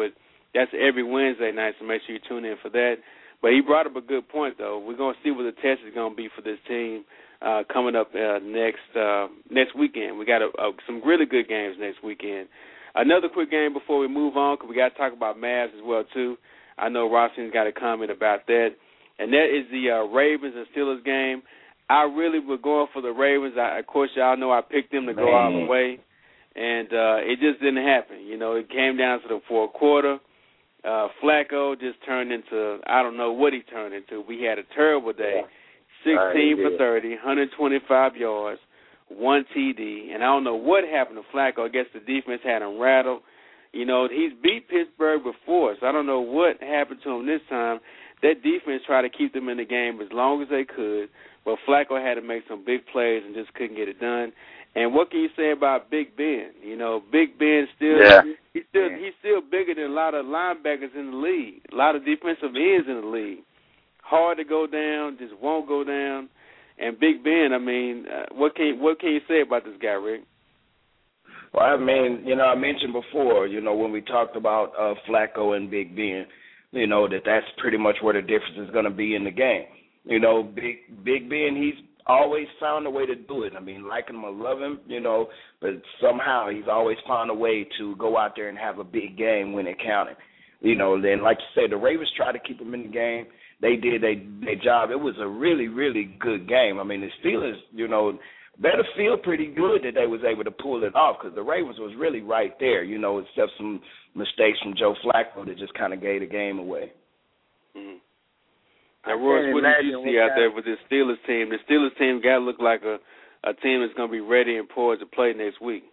That's every Wednesday night, so make sure you tune in for that. But he brought up a good point, though. We're going to see what the test is going to be for this team uh, coming up uh, next uh, next weekend. We got a, a, some really good games next weekend. Another quick game before we move on, because we got to talk about Mavs as well, too. I know Rossing's got a comment about that. And that is the uh, Ravens and Steelers game. I really was going for the Ravens. I, of course, y'all know I picked them to go all the way. And uh, it just didn't happen. You know, it came down to the fourth quarter. Uh, Flacco just turned into, I don't know what he turned into. We had a terrible day. sixteen for thirty, one hundred twenty-five yards, one T D. And I don't know what happened to Flacco. I guess the defense had him rattled. You know, he's beat Pittsburgh before, so I don't know what happened to him this time. That defense tried to keep them in the game as long as they could, but Flacco had to make some big plays and just couldn't get it done. And what can you say about Big Ben? You know, Big Ben still yeah. he's still he's still bigger than a lot of linebackers in the league, a lot of defensive ends in the league. Hard to go down, just won't go down. And Big Ben, I mean, uh, what can what can you say about this guy, Rick? Well, I mean, you know, I mentioned before, you know, when we talked about uh, Flacco and Big Ben, you know, that that's pretty much where the difference is going to be in the game. You know, Big Big Ben, he's always found a way to do it. I mean, like him or love him, you know, but somehow he's always found a way to go out there and have a big game when it counted. You know, then like you said, the Ravens tried to keep him in the game. They did their they job. It was a really, really good game. I mean, the Steelers, you know, better feel pretty good that they was able to pull it off because the Ravens was really right there, you know, except some mistakes from Joe Flacco that just kind of gave the game away. Mm-hmm. Now, Royce, what did you see out there with this Steelers team? The Steelers team got to look like a, a team that's going to be ready and poised to play next week.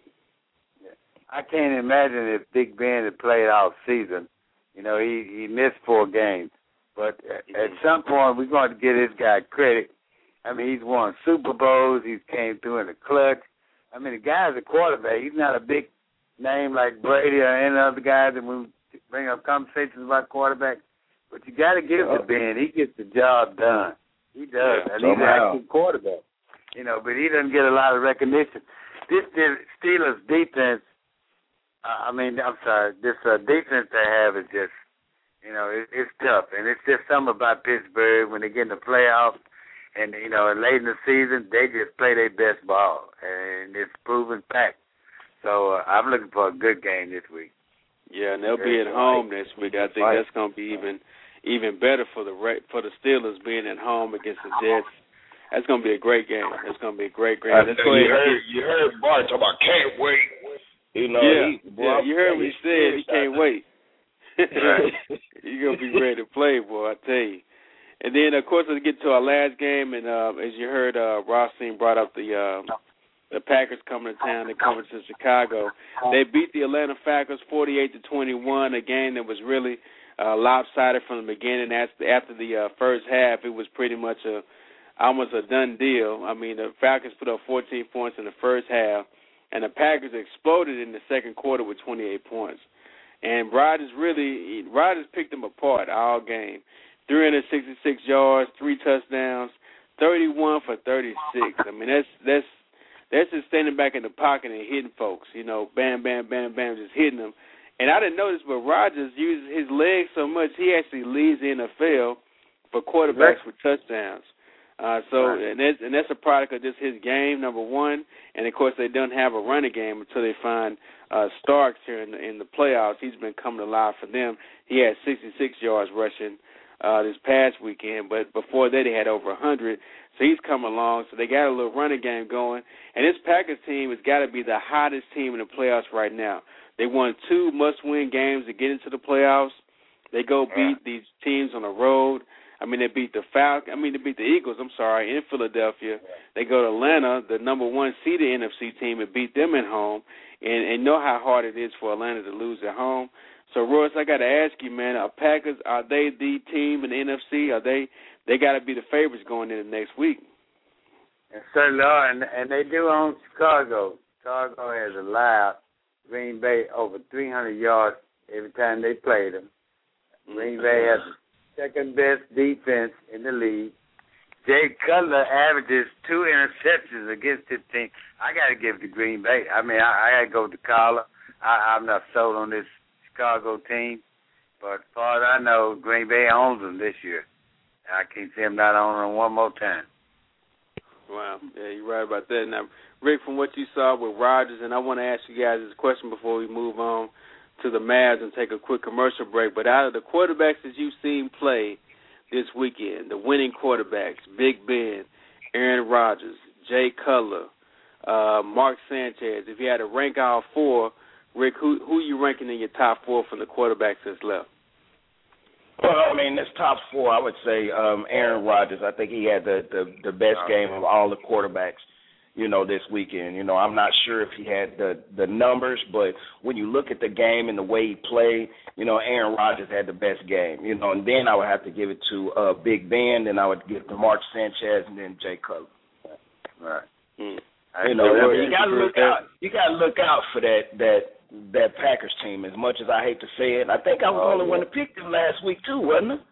I can't imagine if Big Ben had played all season. You know, he, he missed four games. But mm-hmm. at some point, we're going to give this guy credit. I mean, he's won Super Bowls. He's came through in the clutch. I mean, the guy's a quarterback. He's not a big name like Brady or any other guys that we bring up conversations about quarterbacks. But you got to give it to Ben. He gets the job done. He does. Yeah, and he's an active quarterback. You know, but he doesn't get a lot of recognition. This Steelers defense, uh, I mean, I'm sorry, this uh, defense they have is just, you know, it, it's tough. And it's just something about Pittsburgh when they get in the playoffs and, you know, late in the season, they just play their best ball. And it's proven fact. So uh, I'm looking for a good game this week. Yeah, and they'll be at home next week. I think that's going to be even even better for the for the Steelers being at home against the Jets. That's going to be a great game. It's going to be a great game. Let's go ahead. You heard, you heard Bart talk about can't wait. You know, yeah, he, boy, yeah you heard what he said. He can't wait. You're going to be ready to play, boy, I tell you. And then, of course, let's get to our last game. And uh, as you heard, uh, Rossing brought up the uh, the Packers coming to town. They're coming to Chicago. They beat the Atlanta Falcons forty-eight to twenty-one, a game that was really uh, lopsided from the beginning. After the uh, first half, it was pretty much a almost a done deal. I mean, the Falcons put up fourteen points in the first half, and the Packers exploded in the second quarter with twenty-eight points. And Rodgers really, Rodgers picked them apart all game. three hundred sixty-six yards, three touchdowns, thirty-one for thirty-six. I mean, that's that's that's just standing back in the pocket and hitting folks. You know, bam, bam, bam, bam, just hitting them. And I didn't notice, but Rodgers uses his legs so much he actually leads the N F L for quarterbacks with touchdowns. Uh, so and that's and that's a product of just his game, number one. And of course, they don't have a running game until they find uh, Starks here in the, in the playoffs. He's been coming alive for them. He had sixty-six yards rushing uh, this past weekend, but before that he had over one hundred. So he's come along. So they got a little running game going. And this Packers team has got to be the hottest team in the playoffs right now. They won two must-win games to get into the playoffs. They go beat these teams on the road. I mean, they beat the Falcons. I mean, they beat the Eagles, I'm sorry, in Philadelphia. They go to Atlanta, the number one seeded N F C team, and beat them at home. And, and know how hard it is for Atlanta to lose at home. So, Royce, I got to ask you, man, are Packers, are they the team in the N F C? Are they they got to be the favorites going into next week? And certainly are, and, and they do own Chicago. Chicago has allowed Green Bay over three hundred yards every time they play them. Green Bay has the second best defense in the league. Jay Cutler averages two interceptions against his team. I got to give it to Green Bay. I mean, I, I got to go with the collar. I, I'm not sold on this Chicago team. but as far as I know, Green Bay owns them this year. I can't see them not owning them one more time. Wow, yeah, you're right about that. Now, Rick, from what you saw with Rodgers, and I want to ask you guys this question before we move on to the Mavs and take a quick commercial break, but out of the quarterbacks that you've seen play this weekend, the winning quarterbacks, Big Ben, Aaron Rodgers, Jay Cutler, uh, Mark Sanchez, if you had to rank all four, Rick, who who are you ranking in your top four from the quarterbacks that's left? Well, I mean, this top four, I would say um, Aaron Rodgers. I think he had the, the, the best game of all the quarterbacks, you know, this weekend. You know, I'm not sure if he had the, the numbers, but when you look at the game and the way he played, you know, Aaron Rodgers had the best game. You know, and then I would have to give it to uh, Big Ben, then I would give it to Mark Sanchez, and then Jay Cutler. Right. Mm. You know, you got to look out. You got to look out for that that. that Packers team, as much as I hate to say it. I think I was oh, the only yeah. one to pick them last week, too, wasn't I?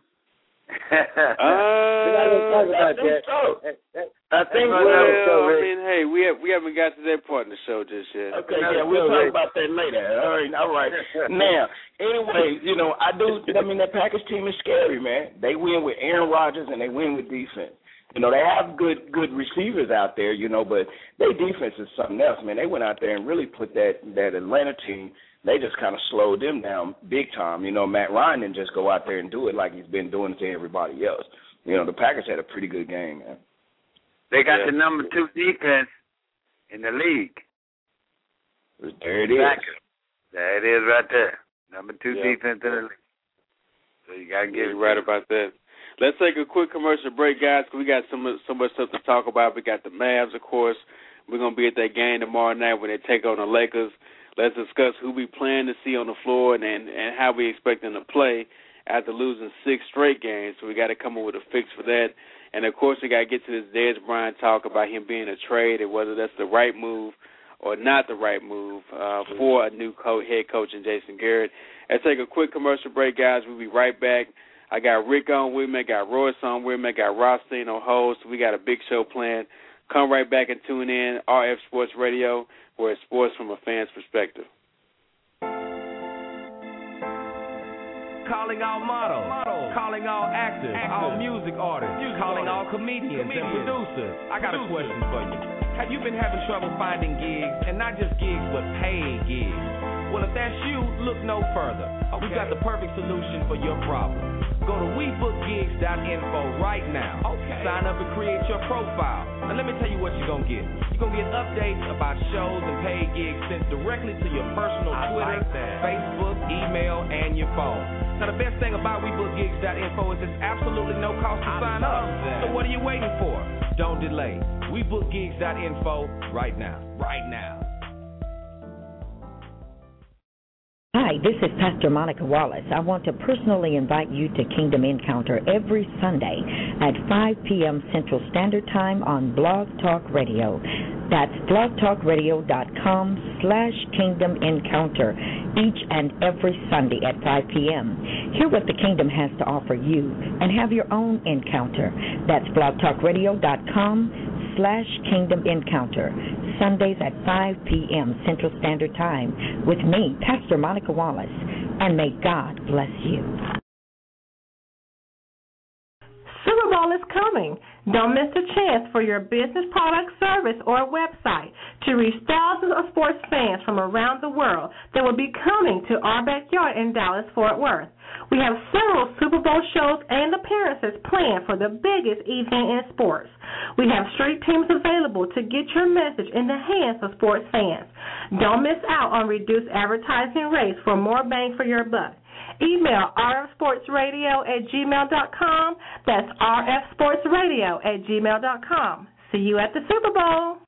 uh, I think so. I think well, well, I mean, hey, we have, we haven't got to that part in the show just yet. Okay, yeah, we'll talk about that later. All right, all right. Now, anyway, you know, I do. I mean, that Packers team is scary, man. They win with Aaron Rodgers and they win with defense. You know, they have good good receivers out there, you know, but their defense is something else, man. They went out there and really put that, that Atlanta team, they just kind of slowed them down big time. You know, Matt Ryan didn't just go out there and do it like he's been doing it to everybody else. You know, the Packers had a pretty good game, man. They got yeah. the number two defense in the league. There it is. Packers. There it is right there. Number two yeah. defense in the league. So you got to get yeah, it right about that. Let's take a quick commercial break, guys, because we got so much, so much stuff to talk about. We got the Mavs, of course. We're going to be at that game tomorrow night when they take on the Lakers. Let's discuss who we plan to see on the floor and, and, and how we expect them to play after losing six straight games. So we got to come up with a fix for that. And, of course, we got to get to this Dez Bryant talk about him being a trade and whether that's the right move or not the right move uh, for a new co- head coach in Jason Garrett. Let's take a quick commercial break, guys. We'll be right back. I got Rick on with me, I got Royce on with me, I got Rothstein on host. We got a big show planned. Come right back and tune in, R F Sports Radio, where it's sports from a fan's perspective. Calling all models, models. Calling all actors, actors. all music artists, music calling artists. all comedians, comedians and producers. I got producers. a question for you. Have you been having trouble finding gigs, and not just gigs, but paid gigs? Well, if that's you, look no further. Okay. We got the perfect solution for your problem. Go to we book gigs dot info right now. Okay. Sign up and create your profile. And let me tell you what you're going to get. You're going to get updates about shows and paid gigs sent directly to your personal I Twitter, like Facebook, email, and your phone. Now, the best thing about we book gigs dot info is there's absolutely no cost to I sign up. That. So what are you waiting for? Don't delay. we book gigs dot info right now. Right now. Hi, this is Pastor Monica Wallace. I want to personally invite you to Kingdom Encounter every Sunday at five p.m. Central Standard Time on Blog Talk Radio. That's blogtalkradio.com slash Kingdom Encounter each and every Sunday at five p.m. Hear what the Kingdom has to offer you and have your own encounter. That's blogtalkradio.com slash Kingdom Encounter. Sundays at five p.m. Central Standard Time with me, Pastor Monica Wallace, and may God bless you. Super Bowl is coming. Don't miss the chance for your business, product, service, or website to reach thousands of sports fans from around the world that will be coming to our backyard in Dallas-Fort Worth. We have several Super Bowl shows and appearances planned for the biggest event in sports. We have street teams available to get your message in the hands of sports fans. Don't miss out on reduced advertising rates for more bang for your buck. Email r f sports radio at gmail dot com. That's r f sports radio at gmail dot com. See you at the Super Bowl.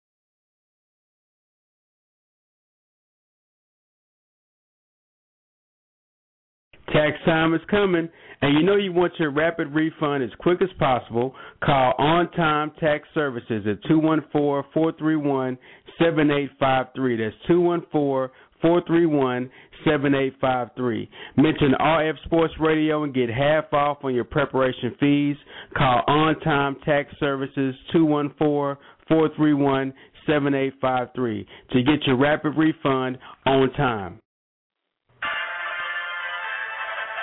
Tax time is coming, and you know you want your rapid refund as quick as possible. Call On Time Tax Services at two one four, four three one, seven eight five three. That's two one four, four three one, seven eight five three. Mention R F Sports Radio and get half off on your preparation fees. Call On Time Tax Services, two one four, four three one, seven eight five three to get your rapid refund on time.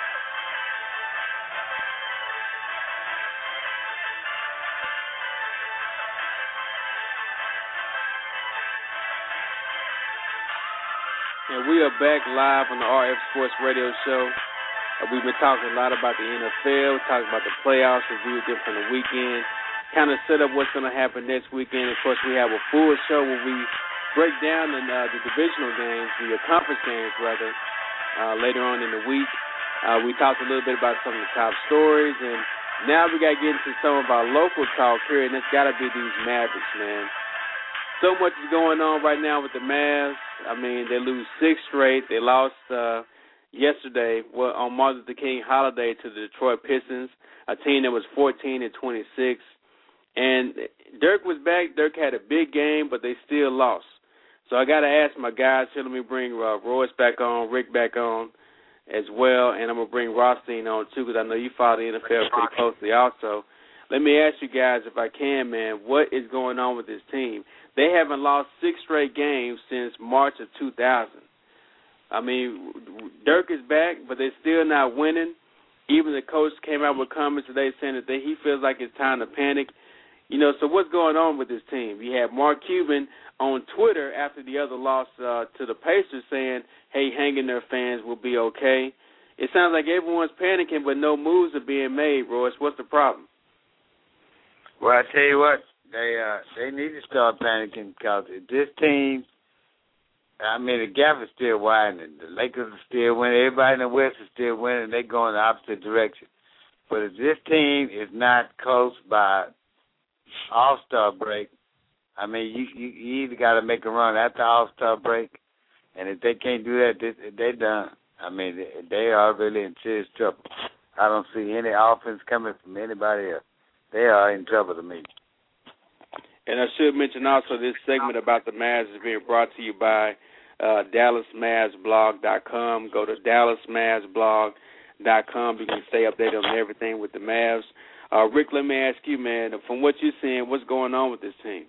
And we are back live on the R F Sports Radio Show. Uh, we've been talking a lot about the N F L, talking about the playoffs, reviewed them from the weekend, kind of set up what's going to happen next weekend. Of course, we have a full show where we break down the, uh, the divisional games, the conference games, rather, uh, later on in the week. Uh, we talked a little bit about some of the top stories, and now we got to get into some of our local talk here, and it's got to be these Mavericks, man. So much is going on right now with the Mavs. I mean, they lose six straight. They lost uh, yesterday well, on Martin Luther King holiday to the Detroit Pistons, a team that was fourteen and twenty-six. And Dirk was back. Dirk had a big game, but they still lost. So I got to ask my guys here. Let me bring uh, Royce back on, Rick back on as well, and I'm going to bring Rothstein on too because I know you follow the N F L pretty closely also. Let me ask you guys, if I can, man, what is going on with this team? They haven't lost six straight games since March of two thousand. I mean, Dirk is back, but they're still not winning. Even the coach came out with comments today saying that they, he feels like it's time to panic. You know, so what's going on with this team? You have Mark Cuban on Twitter after the other loss uh, to the Pacers saying, hey, hang in there, fans, we'll be okay. It sounds like everyone's panicking, but no moves are being made, Royce. What's the problem? Well, I tell you what, they uh, they need to start panicking because this team, I mean, the gap is still widening. The Lakers are still winning. Everybody in the West is still winning. They're going the opposite direction. But if this team is not close by All-Star break, I mean, you, you, you either got to make a run after All-Star break, and if they can't do that, they, they're done. I mean, they, they are really in serious trouble. I don't see any offense coming from anybody else. They are in trouble to me. And I should mention also this segment about the Mavs is being brought to you by uh, Dallas Mavs Blog dot com. Go to Dallas Mavs Blog dot com. You can stay updated on everything with the Mavs. Uh, Rick, let me ask you, man, from what you're seeing, what's going on with this team?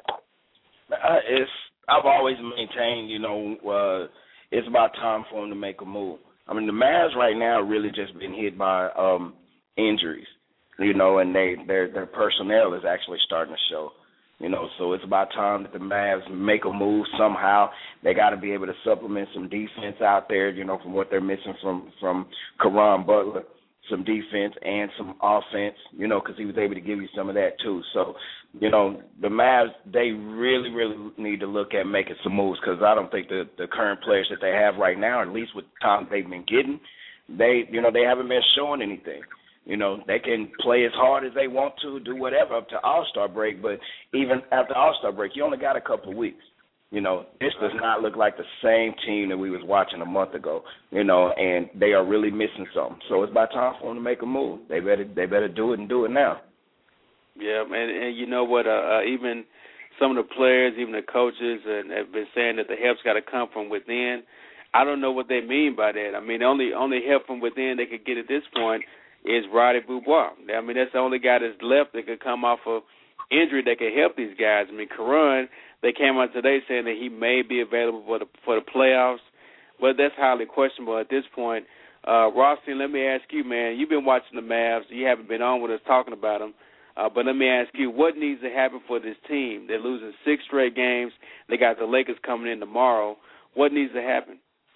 Uh, it's I've always maintained, you know, uh, it's about time for them to make a move. I mean, the Mavs right now are really just been hit by um, injuries. You know, and they their their personnel is actually starting to show. You know, so it's about time that the Mavs make a move somehow. They got to be able to supplement some defense out there. You know, from what they're missing from from Caron Butler, some defense and some offense. You know, because he was able to give you some of that too. So, you know, the Mavs, they really really need to look at making some moves because I don't think the the current players that they have right now, at least with the time they've been getting, they you know they haven't been showing anything. You know, they can play as hard as they want to, do whatever up to All-Star break, but even after All-Star break, you only got a couple of weeks. You know, this does not look like the same team that we was watching a month ago, you know, and they are really missing something. So it's about time for them to make a move. They better they better do it and do it now. Yeah, and, and you know what, uh, uh, even some of the players, even the coaches, and have been saying that the help's got to come from within. I don't know what they mean by that. I mean, the only, only help from within they could get at this point is Roddy Beaubois. I mean, that's the only guy that's left that could come off of injury that could help these guys. I mean, Caron, they came out today saying that he may be available for the for the playoffs, but that's highly questionable at this point. Uh, Rothstein, let me ask you, man, you've been watching the Mavs. You haven't been on with us talking about them, uh, but let me ask you, what needs to happen for this team? They're losing six straight games. They got the Lakers coming in tomorrow. What needs to happen?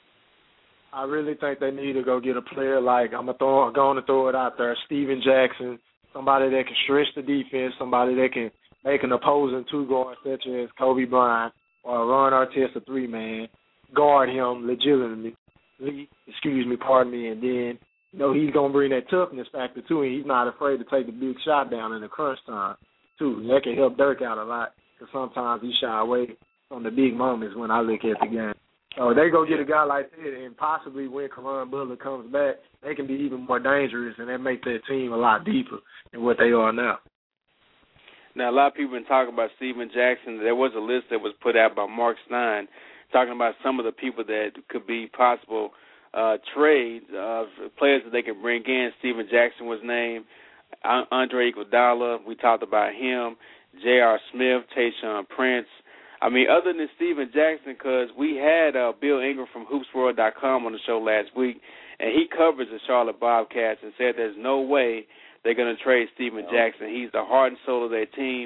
I really think they need to go get a player like, I'm going to throw it out there, Steven Jackson, somebody that can stretch the defense, somebody that can make an opposing two-guard such as Kobe Bryant or Ron Artest, a three-man, guard him legitimately, excuse me, pardon me, and then, you know, he's going to bring that toughness factor, too, and he's not afraid to take the big shot down in the crunch time, too. That can help Dirk out a lot because sometimes he shy away from the big moments when I look at the game. So they go get a guy like that, and possibly when Caron Butler comes back, they can be even more dangerous, and that makes that team a lot deeper than what they are now. Now, a lot of people have been talking about Steven Jackson. There was a list that was put out by Mark Stein talking about some of the people that could be possible uh, trades of players that they can bring in. Steven Jackson was named. Andre Iguodala, we talked about him. J R. Smith, Tayshaun Prince. I mean, other than Steven Jackson, because we had uh, Bill Ingram from hoops world dot com on the show last week, and he covers the Charlotte Bobcats and said there's no way they're going to trade Steven Jackson. He's the heart and soul of their team.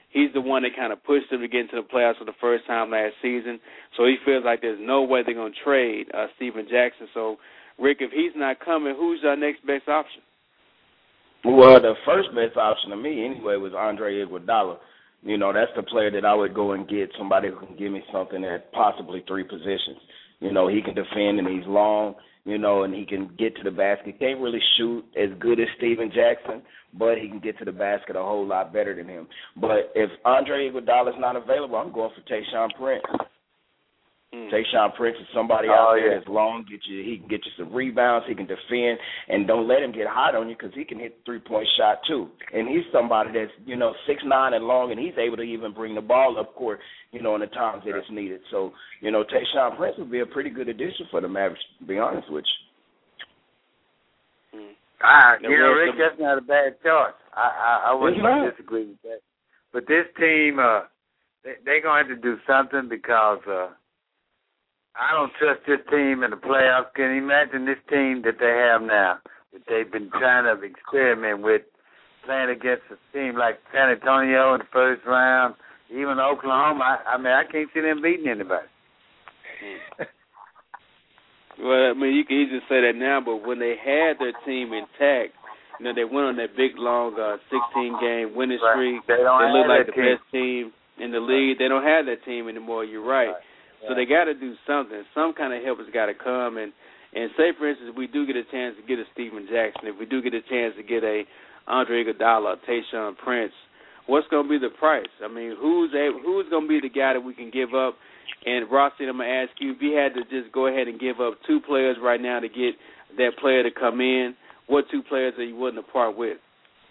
he's the one that kind of pushed them to get into the playoffs for the first time last season. So he feels like there's no way they're going to trade uh, Steven Jackson. So, Rick, if he's not coming, who's our next best option? Well, the first best option to me anyway was Andre Iguodala. You know, that's the player that I would go and get, somebody who can give me something at possibly three positions. You know, he can defend and he's long, you know, and he can get to the basket. He can't really shoot as good as Steven Jackson, but he can get to the basket a whole lot better than him. But if Andre Iguodala is not available, I'm going for Tayshaun Prince. Mm. Tayshaun Prince is somebody oh, out there yeah. that's long. Get you, he can get you some rebounds. He can defend, and don't let him get hot on you because he can hit the three-point shot too. And he's somebody that's, you know, six nine and long, and he's able to even bring the ball up court, you know, in the times that it's needed. So, you know, Tayshaun Prince would be a pretty good addition for the Mavericks, to be honest with you. Mm. Ah, you know, Rick, that's not a bad choice. I I, I wouldn't disagree with that. But this team, uh, they, they're going to have to do something because uh, I don't trust this team in the playoffs. Can you imagine this team that they have now, that they've been trying to experiment with, playing against a team like San Antonio in the first round, even Oklahoma? I, I mean, I can't see them beating anybody. Well, I mean, you can easily say that now, but when they had their team intact, you know, they went on that big, long uh, sixteen-game winning streak. Right. They, don't they look like the team. best team in the league. They don't have that team anymore. You're right. right. So they got to do something. Some kind of help has got to come. And, and say, for instance, we do get a chance to get a Steven Jackson, if we do get a chance to get a Andre Iguodala, Tayshaun Prince, what's going to be the price? I mean, who's a, who's going to be the guy that we can give up? And, Rossi, I'm going to ask you, if you had to just go ahead and give up two players right now to get that player to come in, what two players are you willing to part with?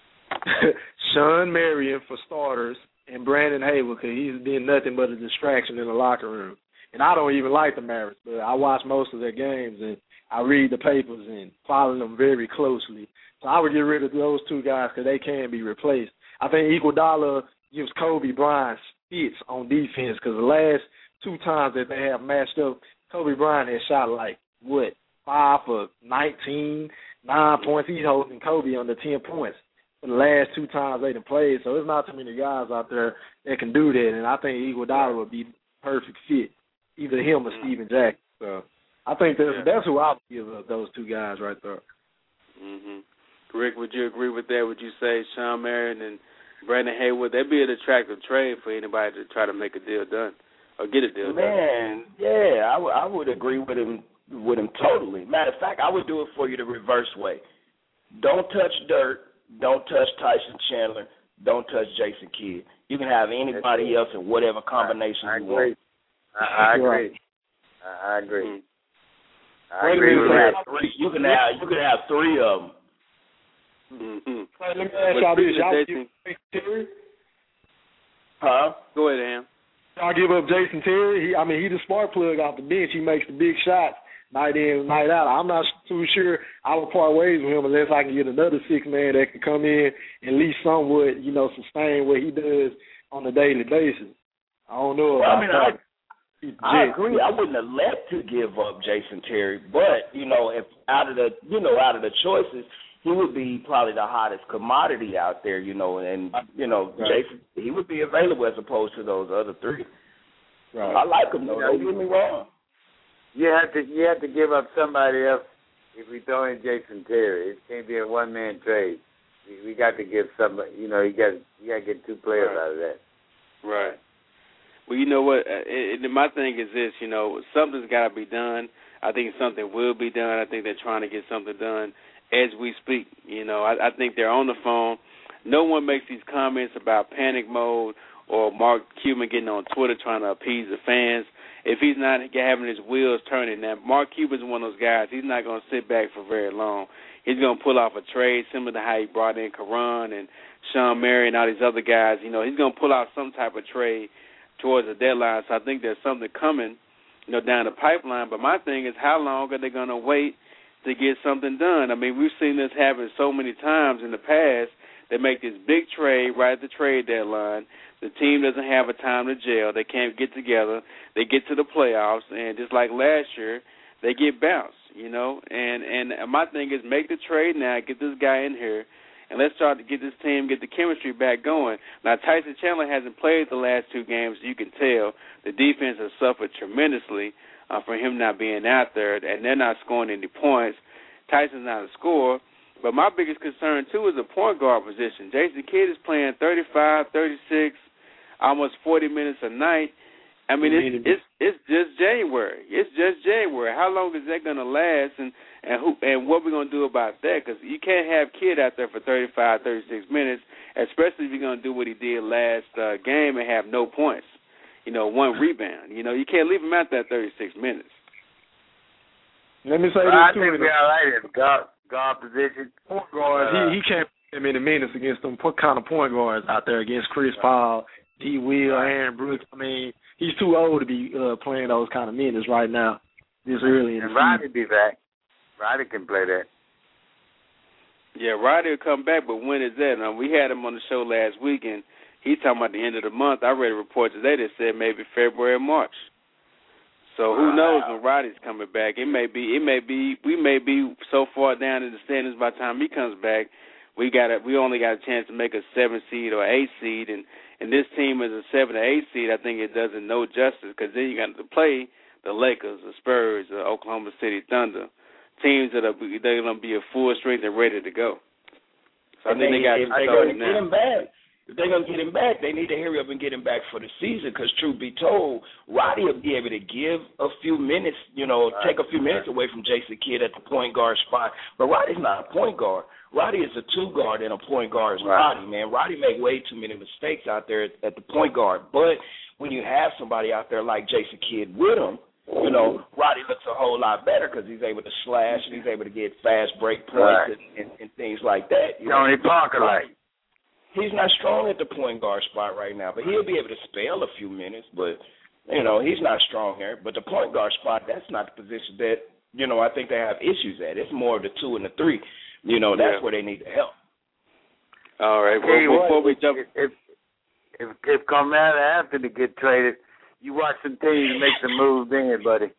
Sean Marion, for starters, and Brandon Hayward, because he's been nothing but a distraction in the locker room. And I don't even like the Mavericks, but I watch most of their games, and I read the papers and follow them very closely. So I would get rid of those two guys because they can be replaced. I think Iguodala gives Kobe Bryant fits on defense because the last two times that they have matched up, Kobe Bryant has shot like, what, five for nineteen, nine points. He's holding Kobe under ten points for the last two times they done played. So there's not too many guys out there that can do that, and I think Iguodala would be perfect fit, either him or Steven Jackson. So I think that's, that's who I would give up, those two guys right there. Mm-hmm. Rick, would you agree with that? Would you say Sean Marion and Brandon Hayward, that'd be an attractive trade for anybody to try to make a deal done or get a deal Man, done? Man, yeah, I, w- I would agree with him with him totally. Matter of fact, I would do it for you the reverse way. Don't touch Dirk. Don't touch Tyson Chandler. Don't touch Jason Kidd. You can have anybody else in whatever combination I, I you agree. want. I, I agree. I, I agree. Mm-hmm. I agree you with can that. have three. You can have you can have three of them. Mm-hmm. Let me ask y'all this. Y'all give up Jason Terry? Huh? Go ahead, Ham. Y'all give up Jason Terry? He, I mean, he's the spark plug off the bench. He makes the big shots night in, night out. I'm not too sure I would part ways with him unless I can get another six man that can come in and at least somewhat, you know, sustain what he does on a daily basis. I don't know. Well, about I mean, that. I, I agree. I wouldn't have left to give up Jason Terry, but you know, if out of the you know out of the choices, he would be probably the hottest commodity out there. You know, and you know, right. Jason, he would be available as opposed to those other three. Right. I like him though. Don't get me wrong. You have to you have to give up somebody else if we throw in Jason Terry. It can't be a one man trade. We, we got to give somebody. You know, you got you got to get two players right. out of that. Right. Well, you know what? It, it, my thing is this. You know, something's got to be done. I think something will be done. I think they're trying to get something done as we speak. You know, I, I think they're on the phone. No one makes these comments about panic mode or Mark Cuban getting on Twitter trying to appease the fans. If he's not having his wheels turning, now Mark Cuban's one of those guys. He's not going to sit back for very long. He's going to pull off a trade similar to how he brought in Karan and Sean Marion and all these other guys. You know, he's going to pull out some type of trade towards the deadline. So I think there's something coming, you know, down the pipeline. But my thing is, how long are they going to wait to get something done? I mean, we've seen this happen so many times in the past. They make this big trade right at the trade deadline. The team doesn't have a time to gel. They can't get together. They get to the playoffs, and just like last year, they get bounced, you know. And and my thing is, make the trade now, get this guy in here, and let's start to get this team, get the chemistry back going. Now, Tyson Chandler hasn't played the last two games. You can tell the defense has suffered tremendously uh, from him not being out there, and they're not scoring any points. Tyson's not a scorer. But my biggest concern, too, is the point guard position. Jason Kidd is playing thirty-five, thirty-six, almost forty minutes a night. I mean, it's it's it's just January. It's just January. How long is that going to last, and and who and what we're going to do about that? Because you can't have Kidd out there for thirty-five, thirty-six minutes, especially if you're going to do what he did last uh, game and have no points, you know, one rebound. You know, you can't leave him out there thirty-six minutes. Let me say well, this I too. think we all right at the guard, guard position. Point guards, uh, he, he can't put many minutes against them what kind of point guards out there against Chris Paul, D. Will, Aaron Brooks. I mean, he's too old to be uh, playing those kind of minutes right now, this early in the and season. Roddy be back. Roddy can play that. Yeah, Roddy will come back, but when is that? Now, we had him on the show last week, and he's talking about the end of the month. I read a report today that said maybe February or March. So who knows when Roddy's coming back? It may be, it may be, we may be so far down in the standings by the time he comes back. We got a, we only got a chance to make a seven seed or eight seed, and and this team is a seven or eight seed. I think it does it no justice because then you got to play the Lakers, the Spurs, the Oklahoma City Thunder, teams that are they're gonna be at full strength and ready to go. So I think they, they got. If they're gonna get him back. If they're going to get him back, they need to hurry up and get him back for the season because, truth be told, Roddy will be able to give a few minutes, you know, right. take a few minutes away from Jason Kidd at the point guard spot. But Roddy's not a point guard. Roddy is a two guard and a point guard is right. Roddy, man. Roddy make way too many mistakes out there at, at the point guard. But when you have somebody out there like Jason Kidd with him, you know, Roddy looks a whole lot better because he's able to slash and he's able to get fast break points right. and, and, and things like that. You Tony Parker like. He's not strong at the point guard spot right now, but he'll be able to spell a few minutes. But, you know, he's not strong there. But the point guard spot, that's not the position that, you know, I think they have issues at. It's more of the two and the three. You know, that's yeah. where they need the help. All right. Well, hey, before what, we jump. If, if, if Carmelo Anthony get traded, you watch some teams make some moves in, buddy.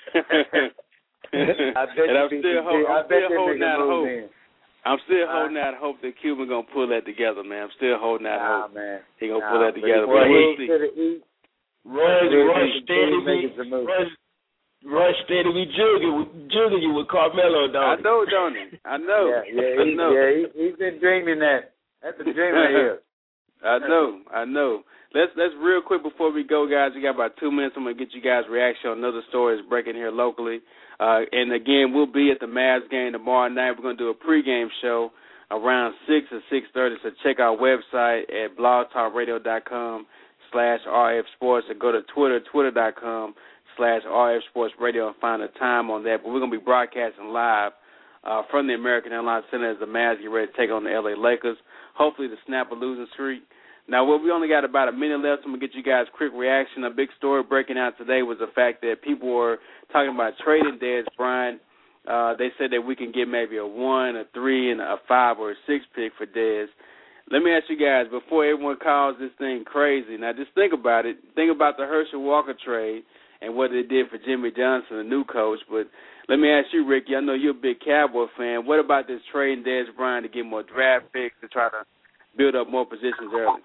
I bet and I'm you still, ho- I'm still holding out hope. In. I'm still uh, holding out hope that Cuban gonna pull that together, man. I'm still holding out nah, hope man. he gonna nah, pull that together. Well, but we'll see. Rush, rush, steady, rush, rush, steady, we jugging, jugging you with Carmelo, don't I know, don't he? I know. Yeah, yeah, I he, know. yeah he, he's been dreaming that. That's a dream right here. I know, I know. Let's let's real quick before we go, guys. We got about two minutes. I'm gonna get you guys' reaction on another story that's breaking here locally. Uh, and again, we'll be at the Mavs game tomorrow night. We're gonna do a pregame show around six or six thirty. So check our website at blogtalkradio.com slash RF Sports, or go to Twitter, twitter.com slash RF Sports Radio, and find a time on that. But we're gonna be broadcasting live uh, from the American Airlines Center as the Mavs get ready to take on the L A Lakers. Hopefully to snap a losing streak. Now, well, we only got about a minute left. So I'm going to get you guys a quick reaction. A big story breaking out today was the fact that people were talking about trading Dez Bryant. Uh, they said that we can get maybe a one, a three, and a five or a six pick for Dez. Let me ask you guys, before everyone calls this thing crazy, now just think about it. Think about the Herschel Walker trade and what it did for Jimmy Johnson, the new coach. But let me ask you, Ricky, I know you're a big Cowboy fan. What about this trading Dez Bryant to get more draft picks to try to build up more positions early?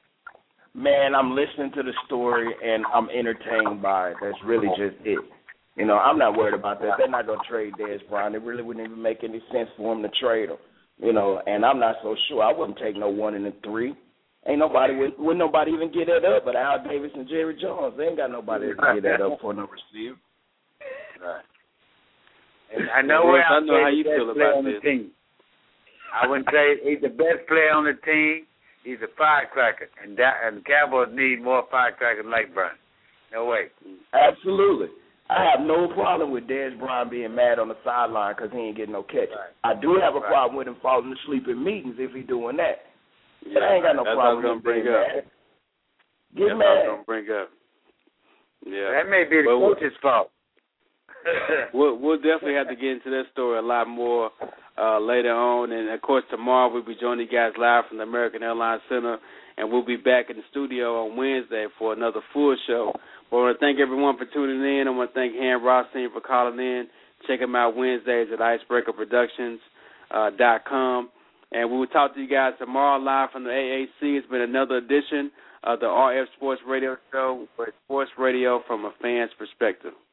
Man, I'm listening to the story, and I'm entertained by it. That's really just it. You know, I'm not worried about that. They're not going to trade Dez Bryant. It really wouldn't even make any sense for them to trade him. You know, and I'm not so sure. I wouldn't take no one and a three. Ain't nobody, would, wouldn't nobody even get that up but Al Davis and Jerry Jones. They ain't got nobody that can get that up for no receiver. Right. And I know where I know how you feel about this. Team. I wouldn't say he's the best player on the team. He's a firecracker, and that, and the Cowboys need more firecrackers like Bryant. No way. Absolutely. I have no problem with Dez Bryant being mad on the sideline because he ain't getting no catches. Right. I do have a right. problem with him falling asleep in meetings if he's doing that. Yeah, but I ain't got no that's problem what I'm with him being up. mad. Get that's mad. what I'm going to bring up. Yeah. That may be the well, coach's fault. we'll, we'll definitely have to get into that story a lot more uh, later on. And, of course, tomorrow we'll be joining you guys live from the American Airlines Center, and we'll be back in the studio on Wednesday for another full show. But I want to thank everyone for tuning in. I want to thank Han Rothstein for calling in. Check him out Wednesdays at icebreaker productions dot com. And we will talk to you guys tomorrow live from the A A C. It's been another edition of the R F Sports Radio Show, with sports radio from a fan's perspective.